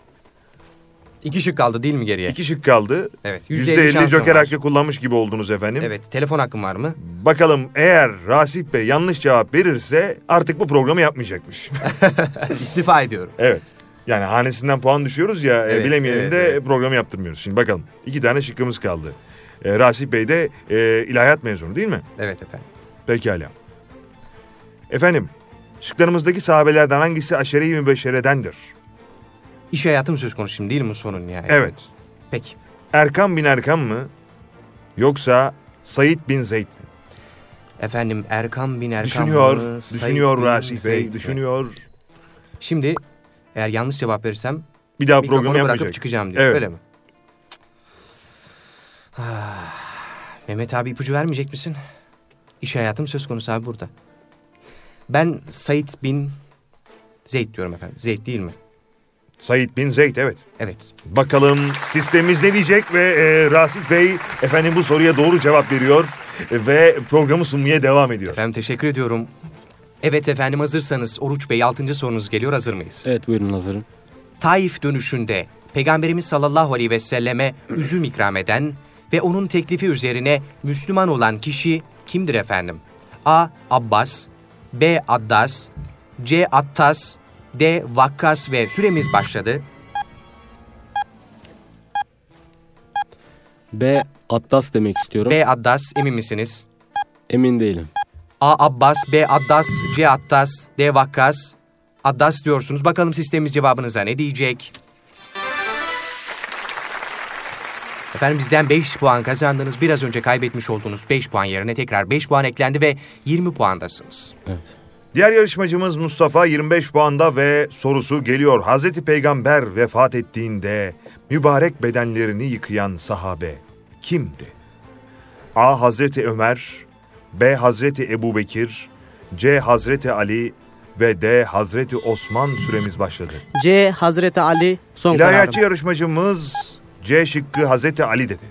2 şık kaldı değil mi geriye? 2 şık kaldı. Evet. %50 şansım joker var. hakkı kullanmış gibi oldunuz efendim. Evet. Telefon hakkım var mı? Bakalım, eğer Rasih Bey yanlış cevap verirse artık bu programı yapmayacakmış. İstifa ediyorum. Evet. Yani hanesinden puan düşüyoruz ya, Evet, bilemeyelim evet, de evet. programı yaptırmıyoruz. Şimdi bakalım. 2 tane şıkkımız kaldı. Rasih Bey de ilahiyat mezunu değil mi? Evet efendim. Pekala. Efendim, şıklarımızdaki sahabelerden hangisi Aşere-i Mübeşşere'dendir? İş hayatım söz konusu şimdi değil mi sorun yani? Evet. Peki. Erkam bin Erkam mı? Yoksa Said bin Zeyd mi? Efendim Erkam bin Erkam Düşünüyor, mı? Said düşünüyor bin Rasih Bey, Zeyd mi? düşünüyor. Şimdi eğer yanlış cevap verirsem Bir daha mikrofonu programı bırakıp yapmayacak. çıkacağım diyor. Evet. Öyle mi? Mehmet abi, ipucu vermeyecek misin? İş hayatım söz konusu abi burada. Ben Said bin Zeyd diyorum efendim. Zeyd değil mi? Said bin Zeyd, evet. Evet. Bakalım sistemimiz ne diyecek ve Rasih Bey efendim bu soruya doğru cevap veriyor ve programı sunmaya devam ediyor. Efendim teşekkür ediyorum. Evet efendim, hazırsanız Oruç Bey 6. sorunuz geliyor, hazır mıyız? Evet, buyurun, hazırım. Taif dönüşünde Peygamberimiz sallallahu aleyhi ve selleme üzüm ikram eden ve onun teklifi üzerine Müslüman olan kişi kimdir efendim? A. Abbas, B. Addas, C. Attas, D. Vakkas ve süremiz başladı. B. Attas demek istiyorum. B. Addas, emin misiniz? Emin değilim. A. Abbas, B. Addas, C. Attas, D. Vakkas. Addas diyorsunuz. Bakalım sistemimiz cevabınıza ne diyecek? Efendim bizden 5 puan kazandınız. Biraz önce kaybetmiş olduğunuz 5 puan yerine tekrar 5 puan eklendi ve 20 puandasınız. Evet. Diğer yarışmacımız Mustafa 25 puanda ve sorusu geliyor. Hazreti Peygamber vefat ettiğinde mübarek bedenlerini yıkayan sahabe kimdi? A. Hazreti Ömer, B. Hazreti Ebubekir, C. Hazreti Ali ve D. Hazreti Osman. Süremiz başladı. C. Hazreti Ali son kararım. İlahiyatçı yarışmacımız C şıkkı Hazreti Ali dedi.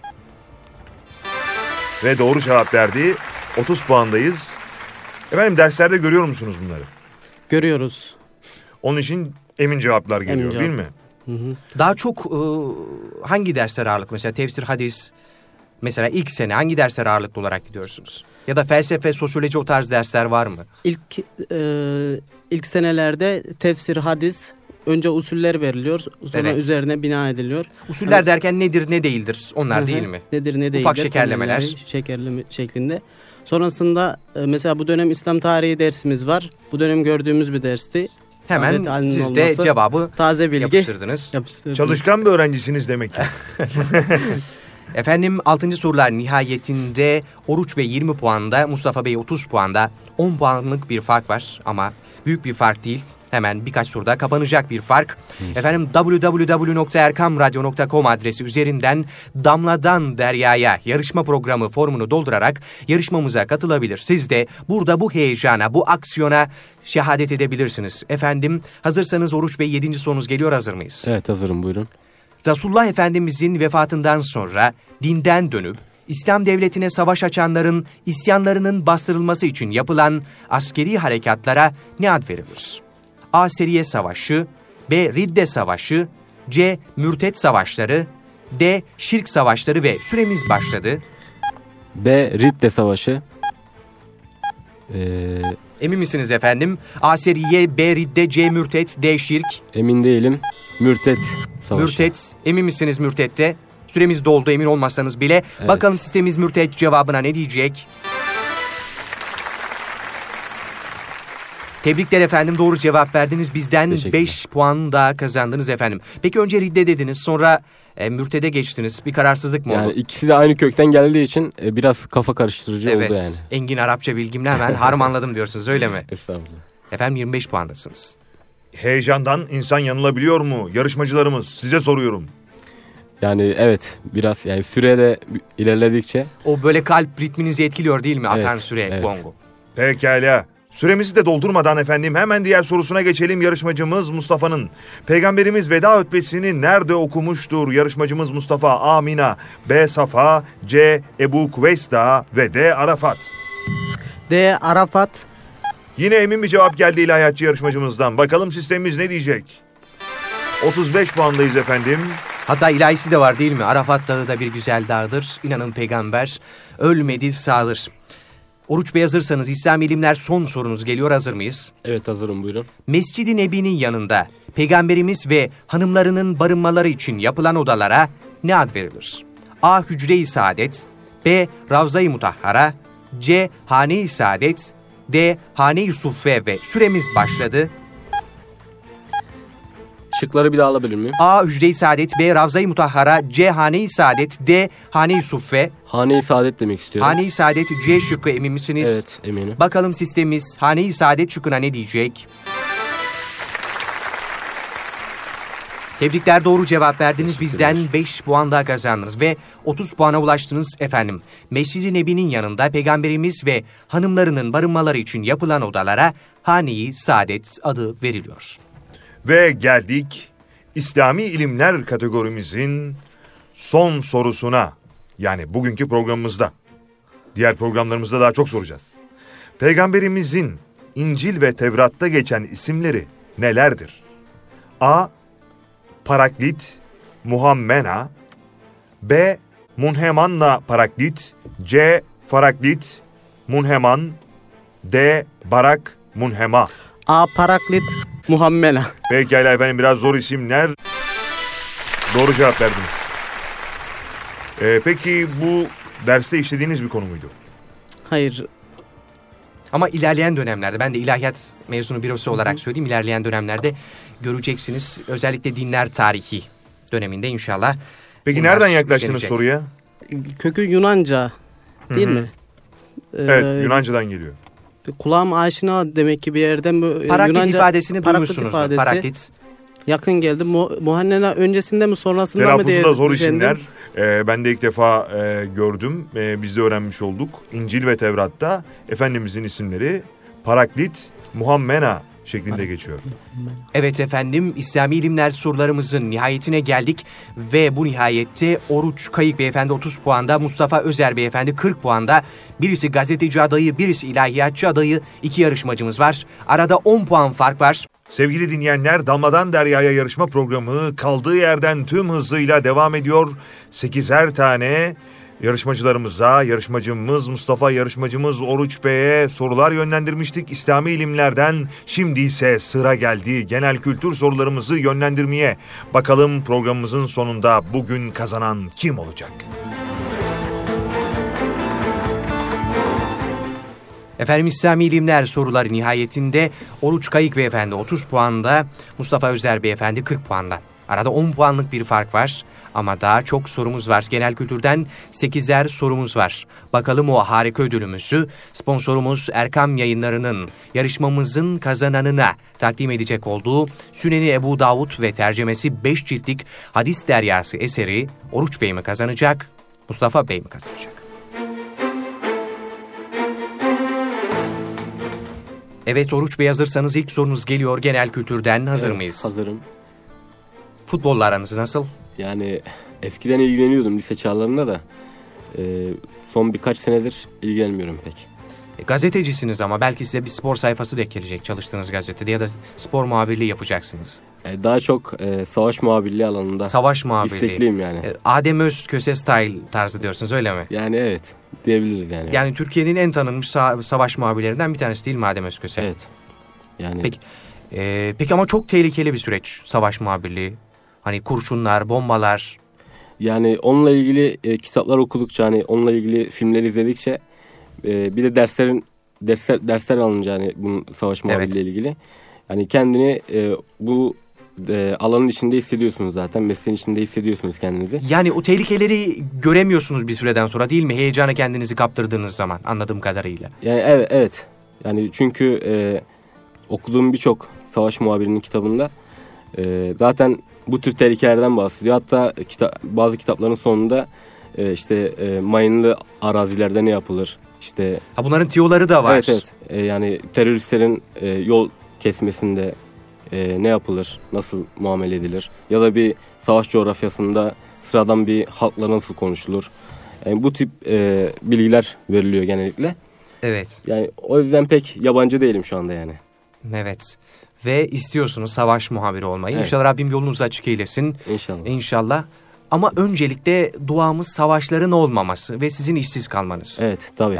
Ve doğru cevap verdi. 30 puandayız. Efendim derslerde görüyor musunuz bunları? Görüyoruz. Onun için emin cevaplar geliyor Emin değil mi? Daha çok hangi dersler ağırlık? Mesela tefsir, hadis, mesela ilk sene hangi dersler ağırlıklı olarak gidiyorsunuz? Ya da felsefe, sosyoloji o tarz dersler var mı? İlk senelerde tefsir, hadis, önce usuller veriliyor, sonra Evet. üzerine bina ediliyor. Usuller Evet. derken nedir ne değildir onlar Hı hı. değil mi? Nedir ne değildir. Ufak şekerlemeler. temelleri, şekerleme şeklinde. Sonrasında mesela bu dönem İslam tarihi dersimiz var. Bu dönem gördüğümüz bir dersti. Hemen Hazreti Ali'nin siz de olması, cevabı taze bilgi yapıştırdınız. yapıştırdım. Çalışkan bir öğrencisiniz demek ki. Efendim 6. sorular nihayetinde Oruç Bey 20 puanda, Mustafa Bey 30 puanda. 10 puanlık bir fark var ama büyük bir fark değil. Hemen birkaç soruda kapanacak bir fark. Efendim www.erkamradyo.com adresi üzerinden Damladan Derya'ya yarışma programı formunu doldurarak yarışmamıza katılabilir. Siz de burada bu heyecana, bu aksiyona şehadet edebilirsiniz. Efendim hazırsanız Oruç Bey 7. sorunuz geliyor, hazır mıyız? Evet, hazırım, buyurun. Resulullah Efendimizin vefatından sonra dinden dönüp İslam devletine savaş açanların isyanlarının bastırılması için yapılan askeri harekatlara ne ad verilir? A. Seriye Savaşı, B. Ridde Savaşı, C. Mürtet Savaşları, D. Şirk Savaşları ve süremiz başladı. B. Ridde Savaşı. Emin misiniz efendim? A. Seriye, B. Ridde, C. Mürtet, D. Şirk. Emin değilim. Mürtet Savaşı. Mürtet, emin misiniz mürtette? Süremiz doldu emin olmazsanız bile. Evet. Bakalım sistemimiz mürtet cevabına ne diyecek? Tebrikler efendim, doğru cevap verdiniz. Bizden Teşekkürler. 5 puan daha kazandınız efendim. Peki önce ridde dediniz, sonra mürtede geçtiniz. Bir kararsızlık mı Yani oldu? ikisi de aynı kökten geldiği için biraz kafa karıştırıcı Evet, oldu yani. engin Arapça bilgimle hemen harmanladım diyorsunuz, öyle mi? Estağfurullah. Efendim 25 puandasınız. Heyecandan insan yanılabiliyor mu? Yarışmacılarımız, size soruyorum. Yani evet, biraz yani sürede ilerledikçe O böyle kalp ritminizi etkiliyor değil mi? Atan Evet, süre, evet. bongo. Pekala. Süremizi de doldurmadan efendim hemen diğer sorusuna geçelim. Yarışmacımız Mustafa'nın. Peygamberimiz veda hutbesini nerede okumuştur? Yarışmacımız Mustafa A. Mina, B. Safa, C. Ebu Kuveys Dağı ve D. Arafat. D. Arafat. Yine emin bir cevap geldi ilahiyatçı yarışmacımızdan. Bakalım sistemimiz ne diyecek? 35 puandayız efendim. Hatta ilahisi de var değil mi? Arafat Dağı da bir güzel dağdır. İnanın peygamber ölmedi, sağdır. Oruç Bey hazırsanız İslami ilimler son sorunuz geliyor, hazır mıyız? evet hazırım, buyurun. Mescid-i Nebi'nin yanında peygamberimiz ve hanımlarının barınmaları için yapılan odalara ne ad verilir? A. Hücre-i Saadet, B. Ravza-i Mutahhara, C. Hane-i Saadet, D. Hane-i Suffe ve süremiz başladı. Şıkları bir daha alabilir miyim? A. Hücre-i Saadet, B. Ravza-i Mutahhara, C. Hane-i Saadet, D. Hane-i Suffe. Hane-i Saadet demek istiyorum. Hane-i Saadet C şıkkı, emin misiniz? Evet, eminim. Bakalım sistemimiz Hane-i Saadet şıkkına ne diyecek? Tebrikler, doğru cevap verdiniz. Bizden 5 puan daha kazandınız ve 30 puana ulaştınız efendim. Mescid-i Nebi'nin yanında peygamberimiz ve hanımlarının barınmaları için yapılan odalara Hane-i Saadet adı veriliyor. Ve geldik İslami ilimler kategorimizin son sorusuna. Yani bugünkü programımızda. Diğer programlarımızda daha çok soracağız. Peygamberimizin İncil ve Tevrat'ta geçen isimleri nelerdir? A. Paraklit, Muhammena, B. Munhemanla Paraklit, C. Faraklit, Munheman, D. Barak, Munhema. A. Paraklit, Muhammena. Pekala efendim, biraz zor isimler. Doğru cevap verdiniz. Peki bu derste işlediğiniz bir konu muydu? Hayır. Ama ilerleyen dönemlerde, ben de ilahiyat mezunu birisi olarak söyleyeyim, ilerleyen dönemlerde göreceksiniz. Özellikle dinler tarihi döneminde inşallah. Peki bunlar nereden yaklaştınız işlenecek. soruya? Kökü Yunanca değil mi? Evet, Yunanca'dan geliyor. Kulağım aşina demek ki bir yerden bu Paraklit Yunanca ifadesini paraklit duymuşsunuz. ifadesi. Paraklit. yakın geldi. Muhannena öncesinde mi sonrasında mı diye Telaffuzu da zor düşündüm. isimler. Ben de ilk defa gördüm. Biz de öğrenmiş olduk. İncil ve Tevrat'ta Efendimizin isimleri Paraklit, Muhammena şeklinde geçiyor. Evet efendim, İslami ilimler sorularımızın nihayetine geldik ve bu nihayette Oruç Kayık Beyefendi 30 puanda, Mustafa Özer Beyefendi 40 puanda, birisi gazeteci adayı, birisi ilahiyatçı adayı, 2 yarışmacımız var. Arada 10 puan fark var. Sevgili dinleyenler, Damladan Derya'ya yarışma programı kaldığı yerden tüm hızıyla devam ediyor. 8'er tane yarışmacılarımıza, yarışmacımız Mustafa, yarışmacımız Oruç Bey'e sorular yönlendirmiştik İslami ilimlerden. Şimdi ise sıra geldi genel kültür sorularımızı yönlendirmeye. Bakalım programımızın sonunda bugün kazanan kim olacak? Efendim, İslami ilimler soruları nihayetinde Oruç Kayık Beyefendi 30 puanda, Mustafa Özer Beyefendi 40 puanda. Arada 10 puanlık bir fark var ama daha çok sorumuz var. Genel kültürden 8'er sorumuz var. Bakalım o harika ödülümüzü sponsorumuz Erkam Yayınları'nın yarışmamızın kazananına takdim edecek olduğu Süneni Ebu Davud ve tercemesi 5 ciltlik Hadis Deryası eseri Oruç Bey mi kazanacak, Mustafa Bey mi kazanacak? Evet Oruç Bey, hazırsanız ilk sorunuz geliyor genel kültürden. Hazır mıyız? Hazırım. Futbolla aranız nasıl? Yani eskiden ilgileniyordum lise çağlarında da son birkaç senedir ilgilenmiyorum pek. Gazetecisiniz ama belki size bir spor sayfası denk gelecek çalıştığınız gazetede ya da spor muhabirliği yapacaksınız. Daha çok savaş muhabirliği alanında Savaş muhabirliği. istekliyim yani. Adem Özköse style tarzı diyorsunuz, öyle mi? Yani evet diyebiliriz yani. Yani Türkiye'nin en tanınmış savaş muhabirlerinden bir tanesi değil mi Adem Özköse? Evet. Yani Peki, peki ama çok tehlikeli bir süreç savaş muhabirliği. Hani kurşunlar, bombalar. yani onunla ilgili kitaplar okudukça, hani onunla ilgili filmler izledikçe bir de dersler alınca hani bunun savaş muhabirliği ile ilgili. Yani kendini bu alanın içinde hissediyorsunuz zaten. Mesleğin içinde hissediyorsunuz kendinizi. Yani o tehlikeleri göremiyorsunuz bir süreden sonra, değil mi? Heyecana kendinizi kaptırdığınız zaman, anladığım kadarıyla. Yani evet. Yani çünkü okuduğum birçok savaş muhabirinin kitabında zaten bu tür tehlikelerden bahsediyor. Hatta bazı kitapların sonunda mayınlı arazilerde ne yapılır? İşte Bunların tiyoları da var. evet. Yani teröristlerin yol kesmesinde ne yapılır? Nasıl muamele edilir? Ya da bir savaş coğrafyasında sıradan bir halkla nasıl konuşulur? Yani bu tip bilgiler veriliyor genellikle. Evet. Yani o yüzden pek yabancı değilim şu anda yani. Evet. Ve istiyorsunuz savaş muhabiri olmayı. Evet. İnşallah Rabbim yolunuzu açık eylesin. İnşallah. İnşallah. Ama öncelikle duamız savaşların olmaması ve sizin işsiz kalmanız. Evet, tabii.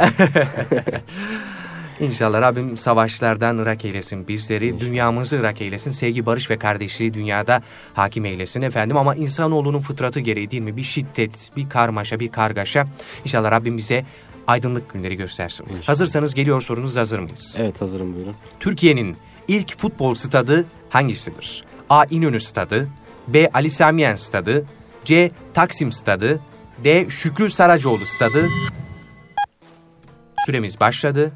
İnşallah Rabbim savaşlardan ırak eylesin bizleri. İnşallah. Dünyamızı ırak eylesin. Sevgi, barış ve kardeşliği dünyada hakim eylesin efendim. Ama insanoğlunun fıtratı gereği, değil mi? Bir şiddet, bir karmaşa, bir kargaşa. İnşallah Rabbim bize aydınlık günleri göstersin. İnşallah. Hazırsanız geliyor sorunuz, hazır mıyız? Evet, hazırım, buyurun. Türkiye'nin ilk futbol stadı hangisidir? A. İnönü Stadı, B. Ali Sami Yen Stadı, C. Taksim Stadı, D. Şükrü Saracoğlu Stadı. Süremiz başladı.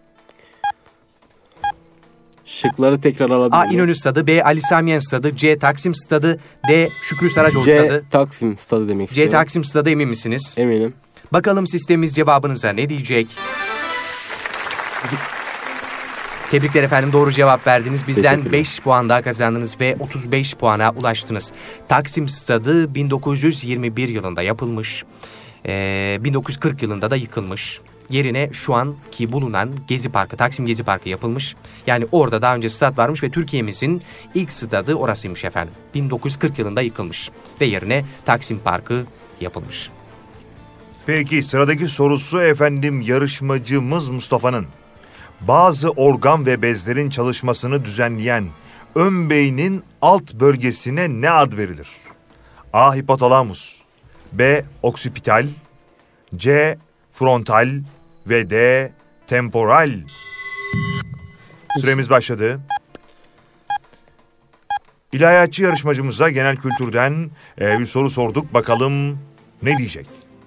Şıkları tekrar alabilir A. miyim? İnönü Stadı, B. Ali Sami Yen Stadı, C. Taksim Stadı, D. Şükrü Saracoğlu Stadı. C. Taksim Stadı demek istiyorum. C. Taksim Stadı, emin misiniz? Eminim. Bakalım sistemimiz cevabınıza ne diyecek? Tebrikler efendim, doğru cevap verdiniz. Bizden 5 puan daha kazandınız ve 35 puana ulaştınız. Taksim Stadı 1921 yılında yapılmış. 1940 yılında da yıkılmış. Yerine şu anki bulunan Gezi Parkı, Taksim Gezi Parkı yapılmış. Yani orada daha önce stat varmış ve Türkiye'mizin ilk stadı orasıymış efendim. 1940 yılında yıkılmış ve yerine Taksim Parkı yapılmış. Peki sıradaki sorusu efendim yarışmacımız Mustafa'nın. Bazı organ ve bezlerin çalışmasını düzenleyen ön beynin alt bölgesine ne ad verilir? A. Hipotalamus, B. Oksipital, C. Frontal ve D. Temporal. Süremiz başladı. İlahiyatçı yarışmacımıza genel kültürden bir soru sorduk. Bakalım ne diyecek?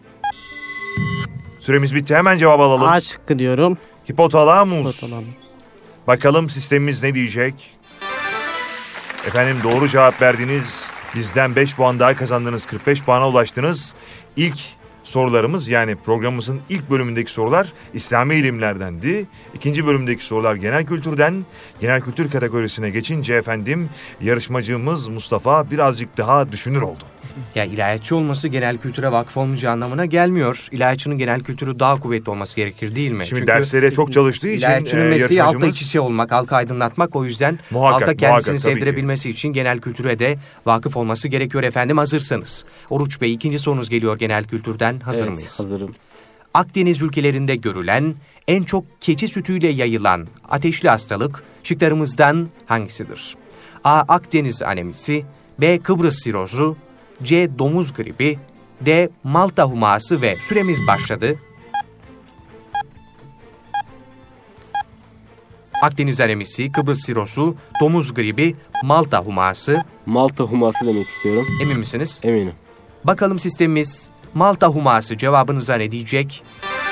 Süremiz bitti. Hemen cevap alalım. A şıkkı diyorum. Hipotalamus. Hipotalamus. Bakalım sistemimiz ne diyecek? Efendim doğru cevap verdiniz. Bizden 5 puan daha kazandınız. 45 puana ulaştınız. İlk sorularımız, yani programımızın ilk bölümündeki sorular İslami ilimlerdendi. İkinci bölümdeki sorular genel kültürden. Genel kültür kategorisine geçince efendim yarışmacımız Mustafa birazcık daha düşünür oldu. Ya ilahiyatçı olması genel kültüre vakıf olmayacağı anlamına gelmiyor. İlahiyatçının genel kültürü daha kuvvetli olması gerekir değil mi? Şimdi Çünkü derslere çok çalıştığı için ilahiyatçının mesleği halkla yarışmacımız... iç içe olmak, halka aydınlatmak. O yüzden Muhakkak, halka kendisini muhakkak, tabii sevdirebilmesi için genel kültüre de vakıf olması gerekiyor efendim, hazırsanız. Oruç Bey, ikinci sorunuz geliyor genel kültürden. Hazır Evet, mıyız? hazırım. Akdeniz ülkelerinde görülen, en çok keçi sütüyle yayılan ateşli hastalık şıklarımızdan hangisidir? A. Akdeniz anemisi, B. Kıbrıs sirozu, C. Domuz gribi, D. Malta huması ve süremiz başladı. Akdeniz anemisi, Kıbrıs sirozu, domuz gribi, Malta huması. Malta huması demek istiyorum. Emin misiniz? Eminim. Bakalım sistemimiz Malta huması cevabınıza ne diyecek?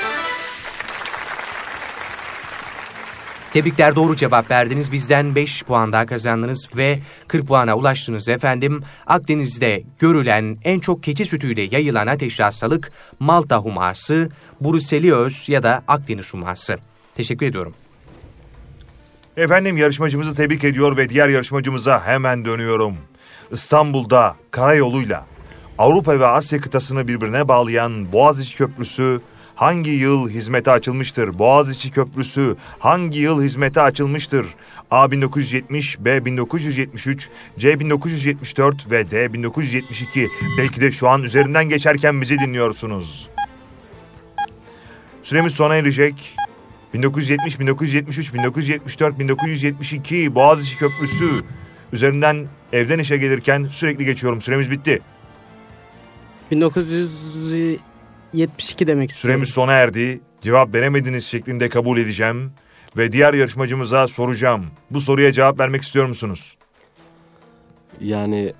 Tebrikler, doğru cevap verdiniz. Bizden 5 puan daha kazandınız ve 40 puana ulaştınız efendim. Akdeniz'de görülen, en çok keçi sütüyle yayılan ateşli hastalık Malta huması, Bruselliöz ya da Akdeniz huması. Teşekkür ediyorum. Efendim yarışmacımızı tebrik ediyor ve diğer yarışmacımıza hemen dönüyorum. İstanbul'da karayoluyla Avrupa ve Asya kıtasını birbirine bağlayan Boğaziçi Köprüsü hangi yıl hizmete açılmıştır? Boğaziçi Köprüsü hangi yıl hizmete açılmıştır? A. 1970, B. 1973, C. 1974 ve D. 1972. Belki de şu an üzerinden geçerken bizi dinliyorsunuz. Süremiz sona erecek. 1970, 1973, 1974, 1972 Boğaziçi Köprüsü üzerinden evden işe gelirken sürekli geçiyorum. Süremiz bitti. 1972 demek istiyorum. Süremiz sona erdi. Cevap veremediniz şeklinde kabul edeceğim. Ve diğer yarışmacımıza soracağım. Bu soruya cevap vermek istiyor musunuz? Yani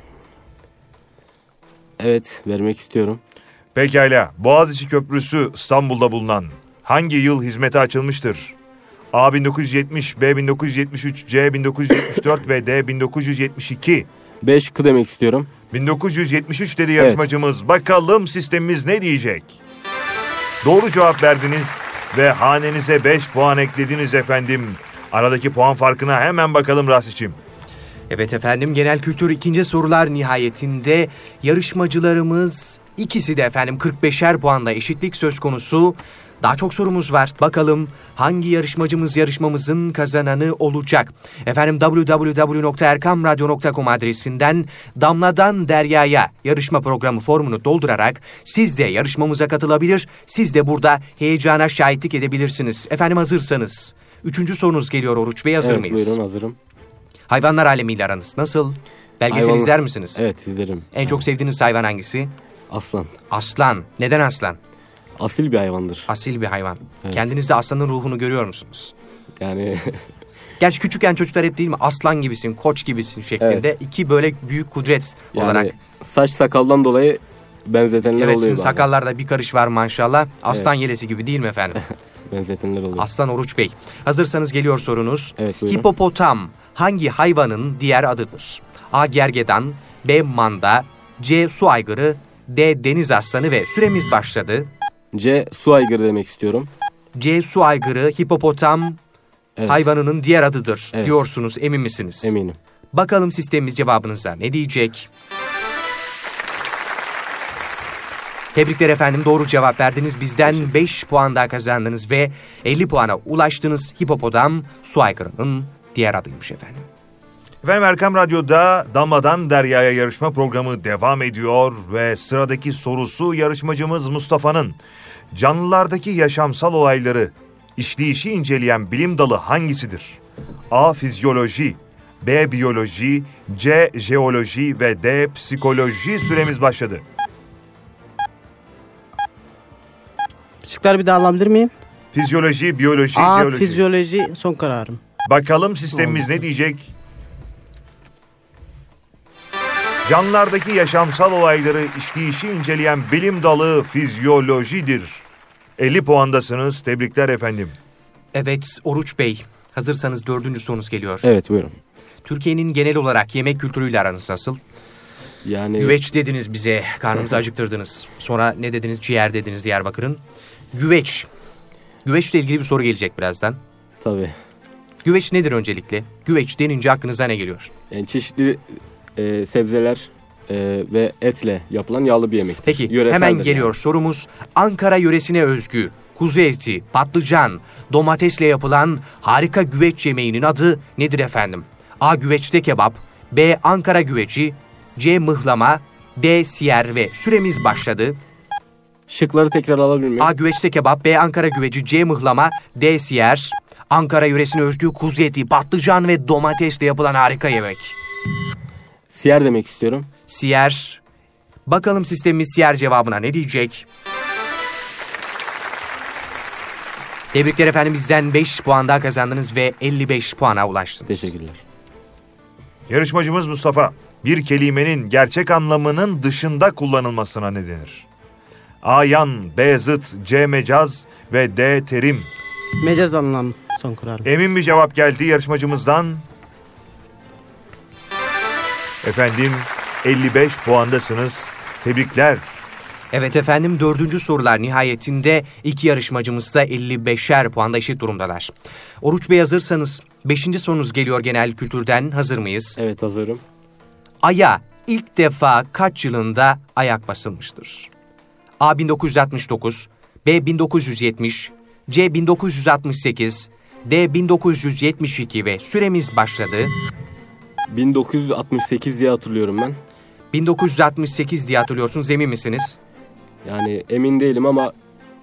evet, vermek istiyorum. Pekala. Boğaziçi Köprüsü İstanbul'da bulunan hangi yıl hizmete açılmıştır? A. 1970, B. 1973, C. 1974 ve D. 1972. B şıkkı demek istiyorum. 1973 dedi yarışmacımız. Evet. Bakalım sistemimiz ne diyecek? Doğru cevap verdiniz ve hanenize 5 puan eklediniz efendim. Aradaki puan farkına hemen bakalım Rasicim. Evet efendim, genel kültür ikinci sorular nihayetinde yarışmacılarımız ikisi de efendim 45'er puanla eşitlik söz konusu. Daha çok sorumuz var. Bakalım hangi yarışmacımız yarışmamızın kazananı olacak? Efendim www.erkamradyo.com adresinden Damladan Derya'ya yarışma programı formunu doldurarak siz de yarışmamıza katılabilir. Siz de burada heyecana şahitlik edebilirsiniz. Efendim hazırsanız. 3. sorunuz geliyor Oruç Bey, hazır mıyız? Evet, buyurun, hazırım. Hayvanlar alemiyle aranız nasıl? Belgesel izler misiniz? Evet, izlerim. En çok sevdiğiniz hayvan hangisi? Aslan. Aslan. Neden aslan? Asil bir hayvandır. Asil bir hayvan. Evet. Kendinizde aslanın ruhunu görüyor musunuz? Yani Gerçi küçükken çocuklar hep değil mi? Aslan gibisin, koç gibisin şeklinde. Evet. İki böyle büyük kudret yani olarak. Saç sakaldan dolayı benzetenler oluyor. Evet, sizin sakallarda bir karış var maşallah. Aslan yelesi gibi değil mi efendim? Benzetenler oluyor. Aslan Oruç Bey. Hazırsanız geliyor sorunuz. Evet, buyurun. Hipopotam hangi hayvanın diğer adıdır? A. Gergedan, B. Manda, C. Su aygırı, D. Deniz aslanı ve süremiz başladı. C. Su aygırı demek istiyorum. C. Su aygırı, hipopotam hayvanının diğer adıdır diyorsunuz. Emin misiniz? Eminim. Bakalım sistemimiz cevabınıza ne diyecek? Tebrikler efendim, doğru cevap verdiniz. Bizden 5 puan daha kazandınız ve 50 puana ulaştınız. Hipopotam su aygırının diğer adıymış efendim. Efendim Erkam Radyo'da Damladan Derya'ya yarışma programı devam ediyor ve sıradaki sorusu yarışmacımız Mustafa'nın. Canlılardaki yaşamsal olayları, işleyişi inceleyen bilim dalı hangisidir? A. Fizyoloji, B. Biyoloji, C. Jeoloji ve D. Psikoloji. Süremiz başladı. Şıkları bir daha alabilir miyim? Fizyoloji, biyoloji, jeoloji. Fizyoloji son kararım. Bakalım sistemimiz ne diyecek? Canlılardaki yaşamsal olayları, işleyişi inceleyen bilim dalı fizyolojidir. 50 puandasınız. Tebrikler efendim. Evet Oruç Bey, hazırsanız 4. sorunuz geliyor. Evet, buyurun. Türkiye'nin genel olarak yemek kültürüyle aranız nasıl? Yani Güveç dediniz bize, karnımızı acıktırdınız. Sonra ne dediniz? Ciğer dediniz Diyarbakır'ın. Güveç. Güveçle ilgili bir soru gelecek birazdan. tabii. Güveç nedir öncelikle? Güveç denince aklınıza ne geliyor? Yani çeşitli sebzeler ve etle yapılan yağlı bir yemektir. Peki Yöreseldir hemen yani. geliyor sorumuz. Ankara yöresine özgü kuzu eti, patlıcan, domatesle yapılan harika güveç yemeğinin adı nedir efendim? A. Güveçte kebap, B. Ankara güveci, C. Mıhlama, D. Siyer ve süremiz başladı. Şıkları tekrar alabilir miyim? A. Güveçte kebap, B. Ankara güveci, C. Mıhlama, D. Siyer. Ankara yöresine özgü kuzu eti, patlıcan ve domatesle yapılan harika yemek. Siyer demek istiyorum. Siyer. Bakalım sistemimiz siyer cevabına ne diyecek? Tebrikler efendim, bizden 5 puan daha kazandınız ve 55 puana ulaştınız. Teşekkürler. Yarışmacımız Mustafa, bir kelimenin gerçek anlamının dışında kullanılmasına ne denir? A. Yan, B. Zıt, C. Mecaz ve D. Terim. Mecaz anlam son kararım. Emin bir cevap geldi yarışmacımızdan. Efendim 55 puandasınız. Tebrikler. Evet efendim, 4. sorular nihayetinde iki yarışmacımız da 55'er puanda eşit durumdalar. Oruç Bey, hazırsanız 5. sorunuz geliyor genel kültürden. Hazır mıyız? Evet, hazırım. Ay'a ilk defa kaç yılında ayak basılmıştır? A. 1969, B. 1970, C. 1968, D. 1972 ve süremiz başladı. 1968 diye hatırlıyorum ben. 1968 diye hatırlıyorsunuz, emin misiniz? Yani emin değilim ama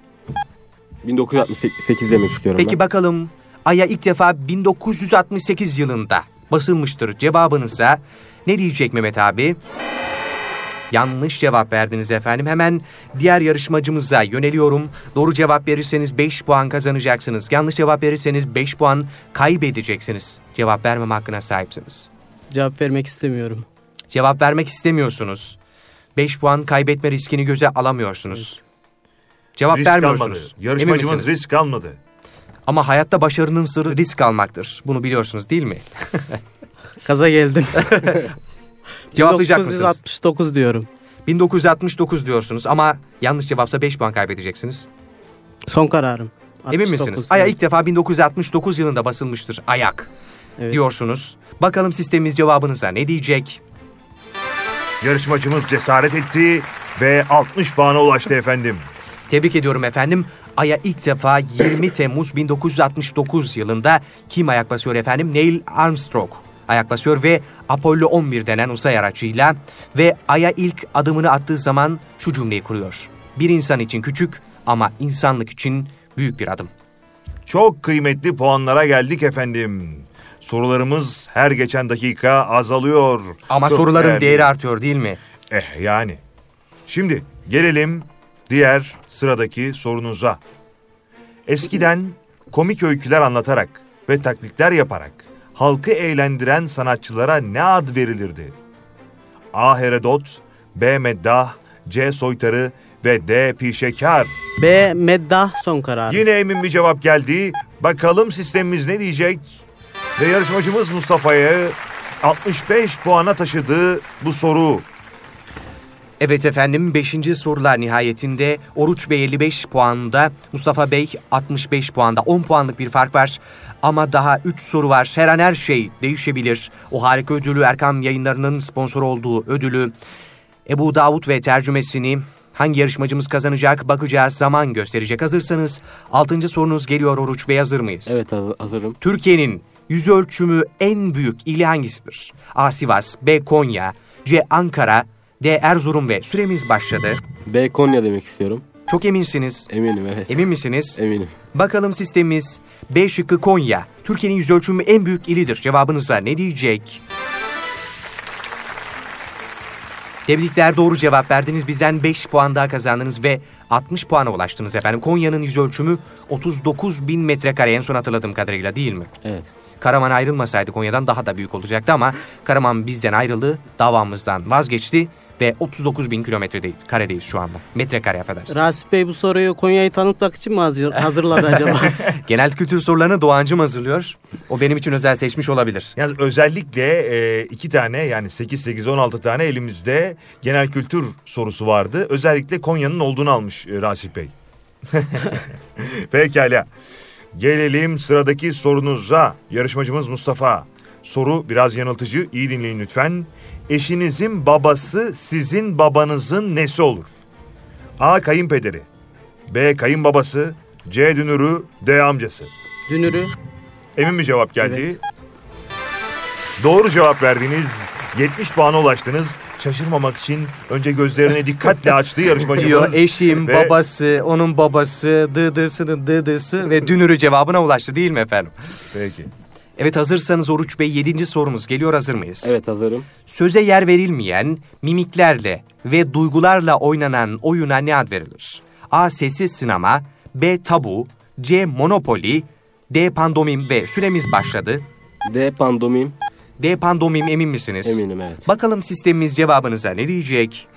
1968 demek istiyorum Peki ben. bakalım, Ay'a ilk defa 1968 yılında basılmıştır cevabınıza ne diyecek Mehmet abi? Yanlış cevap verdiniz efendim. Hemen diğer yarışmacımıza yöneliyorum. Doğru cevap verirseniz 5 puan kazanacaksınız. Yanlış cevap verirseniz 5 puan kaybedeceksiniz. Cevap vermeme hakkına sahipsiniz. Cevap vermek istemiyorum. Cevap vermek istemiyorsunuz. 5 puan kaybetme riskini göze alamıyorsunuz. Cevap Risk almadı. vermiyorsunuz. Emin Yarışmacımız misiniz? risk almadı. Ama hayatta başarının sırrı risk almaktır. Bunu biliyorsunuz değil mi? Kaza geldim. Cevaplayacak mısınız? 1969 diyorum. 1969 diyorsunuz ama yanlış cevapsa 5 puan kaybedeceksiniz. Son kararım. Emin 69 misiniz? Ay'a diyorum. ilk defa 1969 yılında basılmıştır ayak Evet. diyorsunuz. Bakalım sistemimiz cevabınıza ne diyecek? Yarışmacımız cesaret etti ve 60 puana ulaştı efendim. Tebrik ediyorum efendim. Ay'a ilk defa 20 Temmuz 1969 yılında kim ayak basıyor efendim? Neil Armstrong ayak basıyor ve Apollo 11 denen uzay aracıyla ve Ay'a ilk adımını attığı zaman şu cümleyi kuruyor. Bir insan için küçük ama insanlık için büyük bir adım. Çok kıymetli puanlara geldik efendim. Sorularımız her geçen dakika azalıyor. Ama Çok soruların değeri artıyor değil mi? Yani. Şimdi gelelim diğer sıradaki sorunuza. Eskiden komik öyküler anlatarak ve taklitler yaparak halkı eğlendiren sanatçılara ne ad verilirdi? A. Herodot, B. Meddah, C. Soytarı ve D. Pişekar. B. Meddah son kararım. Yine emin bir cevap geldi. Bakalım sistemimiz ne diyecek? Ve yarışmacımız Mustafa'yı 65 puana taşıdı bu soru. Evet efendim, 5. sorular nihayetinde Oruç Bey 55 puanda, Mustafa Bey 65 puanda. 10 puanlık bir fark var ama daha 3 soru var. Her an her şey değişebilir. O harika ödülü, Erkam Yayınları'nın sponsor olduğu ödülü, Ebu Davud ve tercümesini hangi yarışmacımız kazanacak bakacağız, zaman gösterecek. Hazırsanız 6. sorunuz geliyor Oruç Bey, hazır mıyız? Evet, hazırım. Türkiye'nin yüz ölçümü en büyük ili hangisidir? A. Sivas, B. Konya, C. Ankara, D. Erzurum ve süremiz başladı. B. Konya demek istiyorum. Çok eminsiniz. Eminim, evet. Emin misiniz? Eminim. Bakalım sistemimiz B şıkkı Konya. Türkiye'nin yüz ölçümü en büyük ilidir. Cevabınıza ne diyecek? Tebrikler, doğru cevap verdiniz. Bizden 5 puan daha kazandınız ve 60 puana ulaştınız efendim. Konya'nın yüz ölçümü 39.000 metrekare en son hatırladığım kadarıyla, değil mi? Evet. Karaman ayrılmasaydı Konya'dan daha da büyük olacaktı ama Karaman bizden ayrıldı, davamızdan vazgeçti ve 39.000 kilometre karedeyiz şu anda. Metrekare affedersiniz. Rasip Bey bu soruyu Konya'yı tanıtmak için mi hazırladı acaba? Genel kültür sorularını Doğancım hazırlıyor. O benim için özel seçmiş olabilir. Yani özellikle 2 tane yani 8-8-16 tane elimizde genel kültür sorusu vardı. Özellikle Konya'nın olduğunu almış Rasip Bey. Pekala. Gelelim sıradaki sorunuza. Yarışmacımız Mustafa. Soru biraz yanıltıcı. İyi dinleyin lütfen. Eşinizin babası sizin babanızın nesi olur? A. Kayınpederi. B. Kayınbabası. C. Dünürü. D. Amcası. Dünürü. Emin bir cevap geldi. Evet. Doğru cevap verdiniz. 70 puana ulaştınız. Şaşırmamak için önce gözlerini dikkatle açtı yarışmacımız. Diyor eşim, Ve babası, onun babası, dıdısının dıdısı ve dünürü cevabına ulaştı değil mi efendim? Peki. Evet, hazırsanız Oruç Bey 7. sorumuz geliyor, hazır mıyız? Evet, hazırım. Söze yer verilmeyen, mimiklerle ve duygularla oynanan oyuna ne ad verilir? A. Sessiz sinema, B. Tabu, C. Monopoly, D. Pandomim ve süremiz başladı. D. Pandomim. D. Pandomim, emin misiniz? Eminim, evet. Bakalım sistemimiz cevabınıza ne diyecek?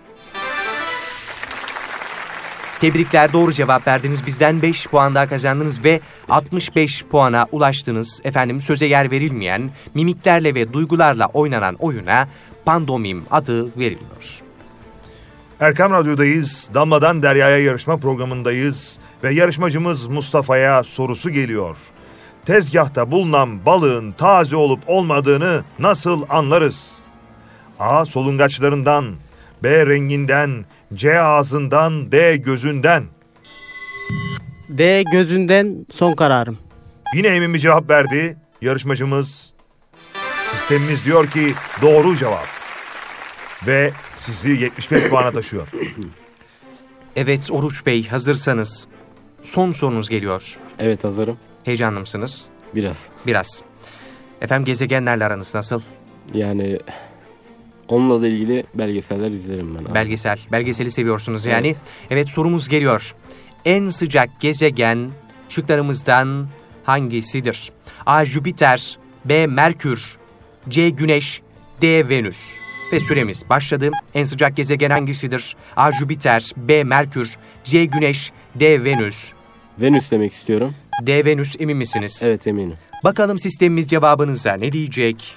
Tebrikler, doğru cevap verdiniz. Bizden 5 puan daha kazandınız ve 65 puana ulaştınız. Efendim, söze yer verilmeyen, mimiklerle ve duygularla oynanan oyuna pandomim adı veriliyor. Erkam Radyo'dayız. Damladan Derya'ya yarışma programındayız. Ve yarışmacımız Mustafa'ya sorusu geliyor. Tezgahta bulunan balığın taze olup olmadığını nasıl anlarız? A. Solungaçlarından, B. Renginden, C. Ağzından, D. Gözünden. D. Gözünden, son kararım. Yine emin bir cevap verdi yarışmacımız. Sistemimiz diyor ki doğru cevap. Ve sizi 75 puana taşıyor. Evet Oruç Bey, hazırsanız son sorunuz geliyor. Evet, hazırım. Heyecanlı mısınız? Biraz. Biraz. Efendim, gezegenlerle aranız nasıl? Yani onunla da ilgili belgeseller izlerim ben. Belgeseli seviyorsunuz yani. Evet. Evet, sorumuz geliyor. En sıcak gezegen şıklarımızdan hangisidir? A. Jüpiter, B. Merkür, C. Güneş, D. Venüs. Ve süremiz başladı. En sıcak gezegen hangisidir? A. Jüpiter, B. Merkür, C. Güneş, D. Venüs. Venüs demek istiyorum. D. Venüs, emin misiniz? Evet, eminim. Bakalım sistemimiz cevabınıza ne diyecek?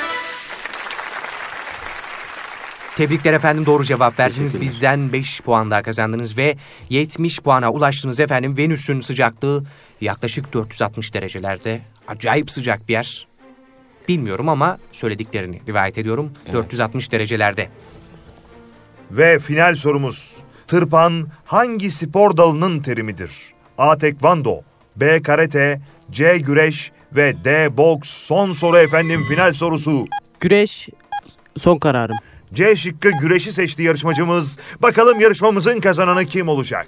Tebrikler efendim, doğru cevap verdiniz. Bizden 5 puan daha kazandınız ve 70 puana ulaştınız efendim. Venüs'ün sıcaklığı yaklaşık 460 derecelerde. Acayip sıcak bir yer. Bilmiyorum ama söylediklerini rivayet ediyorum. Evet. 460 derecelerde. Ve final sorumuz. Tırpan hangi spor dalının terimidir? A. Tekvando, B. Karate, C. Güreş ve D. Boks. Son soru efendim, final sorusu. Güreş, son kararım. C şıkkı güreşi seçti yarışmacımız. Bakalım yarışmamızın kazananı kim olacak?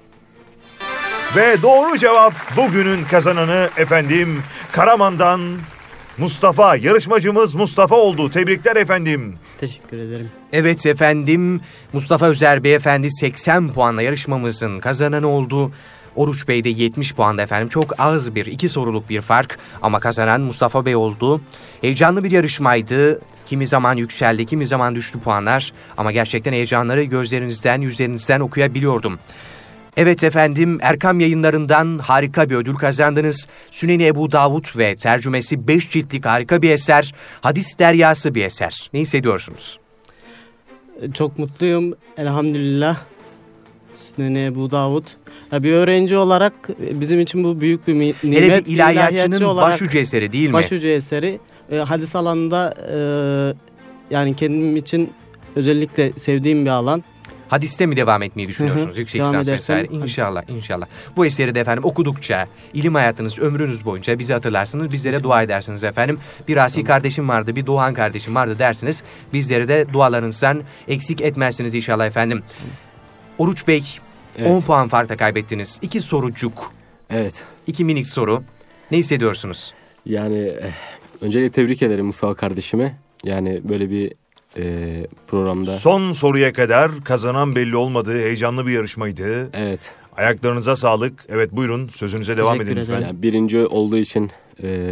Ve doğru cevap bugünün kazananı efendim Karaman'dan Mustafa. Yarışmacımız Mustafa oldu. Tebrikler efendim. Teşekkür ederim. Evet efendim, Mustafa Özer Beyefendi 80 puanla yarışmamızın kazananı oldu. Oruç Bey de 70 puanda efendim. Çok az 2 soruluk bir fark ama kazanan Mustafa Bey oldu. Heyecanlı bir yarışmaydı. Kimi zaman yükseldi, kimi zaman düştü puanlar. Ama gerçekten heyecanları gözlerinizden, yüzlerinizden okuyabiliyordum. Evet efendim, Erkam Yayınları'ndan harika bir ödül kazandınız. Süneni Ebu Davud ve tercümesi 5 ciltlik harika bir eser. Hadis deryası bir eser. Ne hissediyorsunuz? Çok mutluyum. Elhamdülillah. Süneni Ebu Davud. Ya bir öğrenci olarak bizim için bu büyük bir nimet. Hele bir ilahiyatçının olarak başucu eseri değil mi? Başucu eseri. Hadis alanında yani kendim için özellikle sevdiğim bir alan. Hadiste mi devam etmeyi düşünüyorsunuz? Yüksek devam lisans edersem vesaire. İnşallah, inşallah. Bu eseri de efendim okudukça, ilim hayatınız, ömrünüz boyunca bizi hatırlarsınız. Bizlere dua edersiniz efendim. Bir Asi kardeşim vardı, bir Doğan kardeşim vardı dersiniz. Bizleri de dualarınızdan eksik etmezsiniz inşallah efendim. Oruç Bey, evet. 10 puan farkla kaybettiniz. 2 sorucuk. Evet. 2 minik soru. Ne hissediyorsunuz? Yani öncelikle tebrik ederim Mustafa kardeşime. Yani böyle bir programda. Son soruya kadar kazanan belli olmadığı heyecanlı bir yarışmaydı. Evet. Ayaklarınıza sağlık. Evet, buyurun, sözünüze devam edin lütfen. Yani birinci olduğu için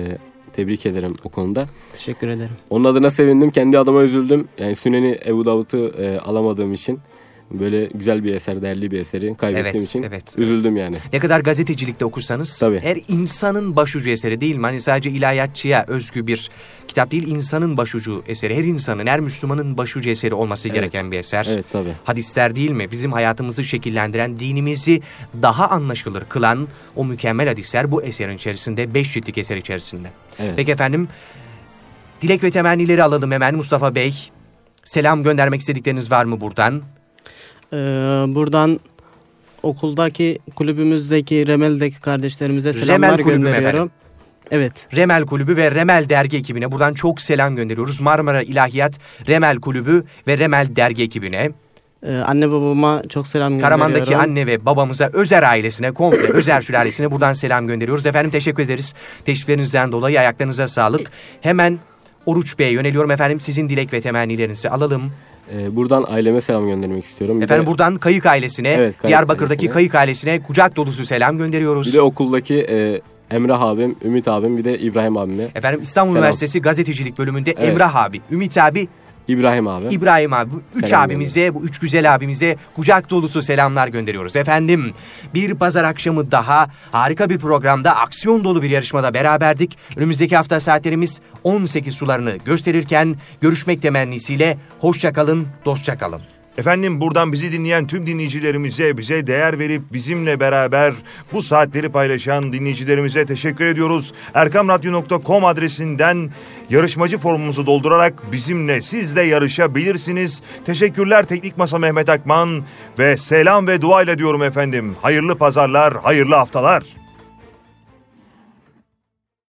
Tebrik ederim o konuda. Teşekkür ederim. Onun adına sevindim. Kendi adıma üzüldüm. Yani Süneni Ebu Davud'u alamadığım için. Böyle güzel bir eser, değerli bir eseri kaybettiğim için üzüldüm yani. Ne kadar gazetecilikte okursanız Tabii. her insanın başucu eseri değil mi? Hani sadece ilahiyatçıya özgü bir kitap değil, insanın başucu eseri. Her insanın, her Müslümanın başucu eseri olması gereken bir eser. Evet, tabii. Hadisler değil mi? Bizim hayatımızı şekillendiren, dinimizi daha anlaşılır kılan o mükemmel hadisler bu eserin içerisinde, 5 ciltlik eser içerisinde. Evet. Peki efendim, dilek ve temennileri alalım hemen Mustafa Bey. Selam göndermek istedikleriniz var mı buradan? Buradan okuldaki kulübümüzdeki Remel'deki kardeşlerimize selamlar Remel kulübü gönderiyorum. efendim. Evet. Remel Kulübü ve Remel Dergi ekibine buradan çok selam gönderiyoruz. Marmara İlahiyat Remel Kulübü ve Remel Dergi ekibine. Anne babama çok selam gönderiyorum. Karaman'daki anne ve babamıza, Özer ailesine, komple Özer sülalesine buradan selam gönderiyoruz. Efendim teşekkür ederiz. Teşriflerinizden dolayı ayaklarınıza sağlık. Hemen Oruç Bey'e yöneliyorum efendim. Sizin dilek ve temennilerinizi alalım. Buradan aileme selam göndermek istiyorum. Efendim buradan Kayık ailesine, Evet, Diyarbakır'daki ailesine. Kayık ailesine kucak dolusu selam gönderiyoruz. Bir de okuldaki Emrah abim, Ümit abim, bir de İbrahim abime. Efendim İstanbul Selam. Üniversitesi Gazetecilik bölümünde Evet. Emrah abi, Ümit abi, İbrahim abi. İbrahim abi, bu üç Selam abimize, bu üç güzel abimize kucak dolusu selamlar gönderiyoruz. Efendim bir pazar akşamı daha harika bir programda, aksiyon dolu bir yarışmada beraberdik. Önümüzdeki hafta saatlerimiz 18 sularını gösterirken görüşmek temennisiyle hoşça kalın, dostça kalın. Efendim buradan bizi dinleyen tüm dinleyicilerimize, bize değer verip bizimle beraber bu saatleri paylaşan dinleyicilerimize teşekkür ediyoruz. erkamradyo.com adresinden yarışmacı formumuzu doldurarak bizimle, siz de yarışabilirsiniz. Teşekkürler Teknik Masa Mehmet Akman ve selam ve dua ile diyorum efendim. Hayırlı pazarlar, hayırlı haftalar.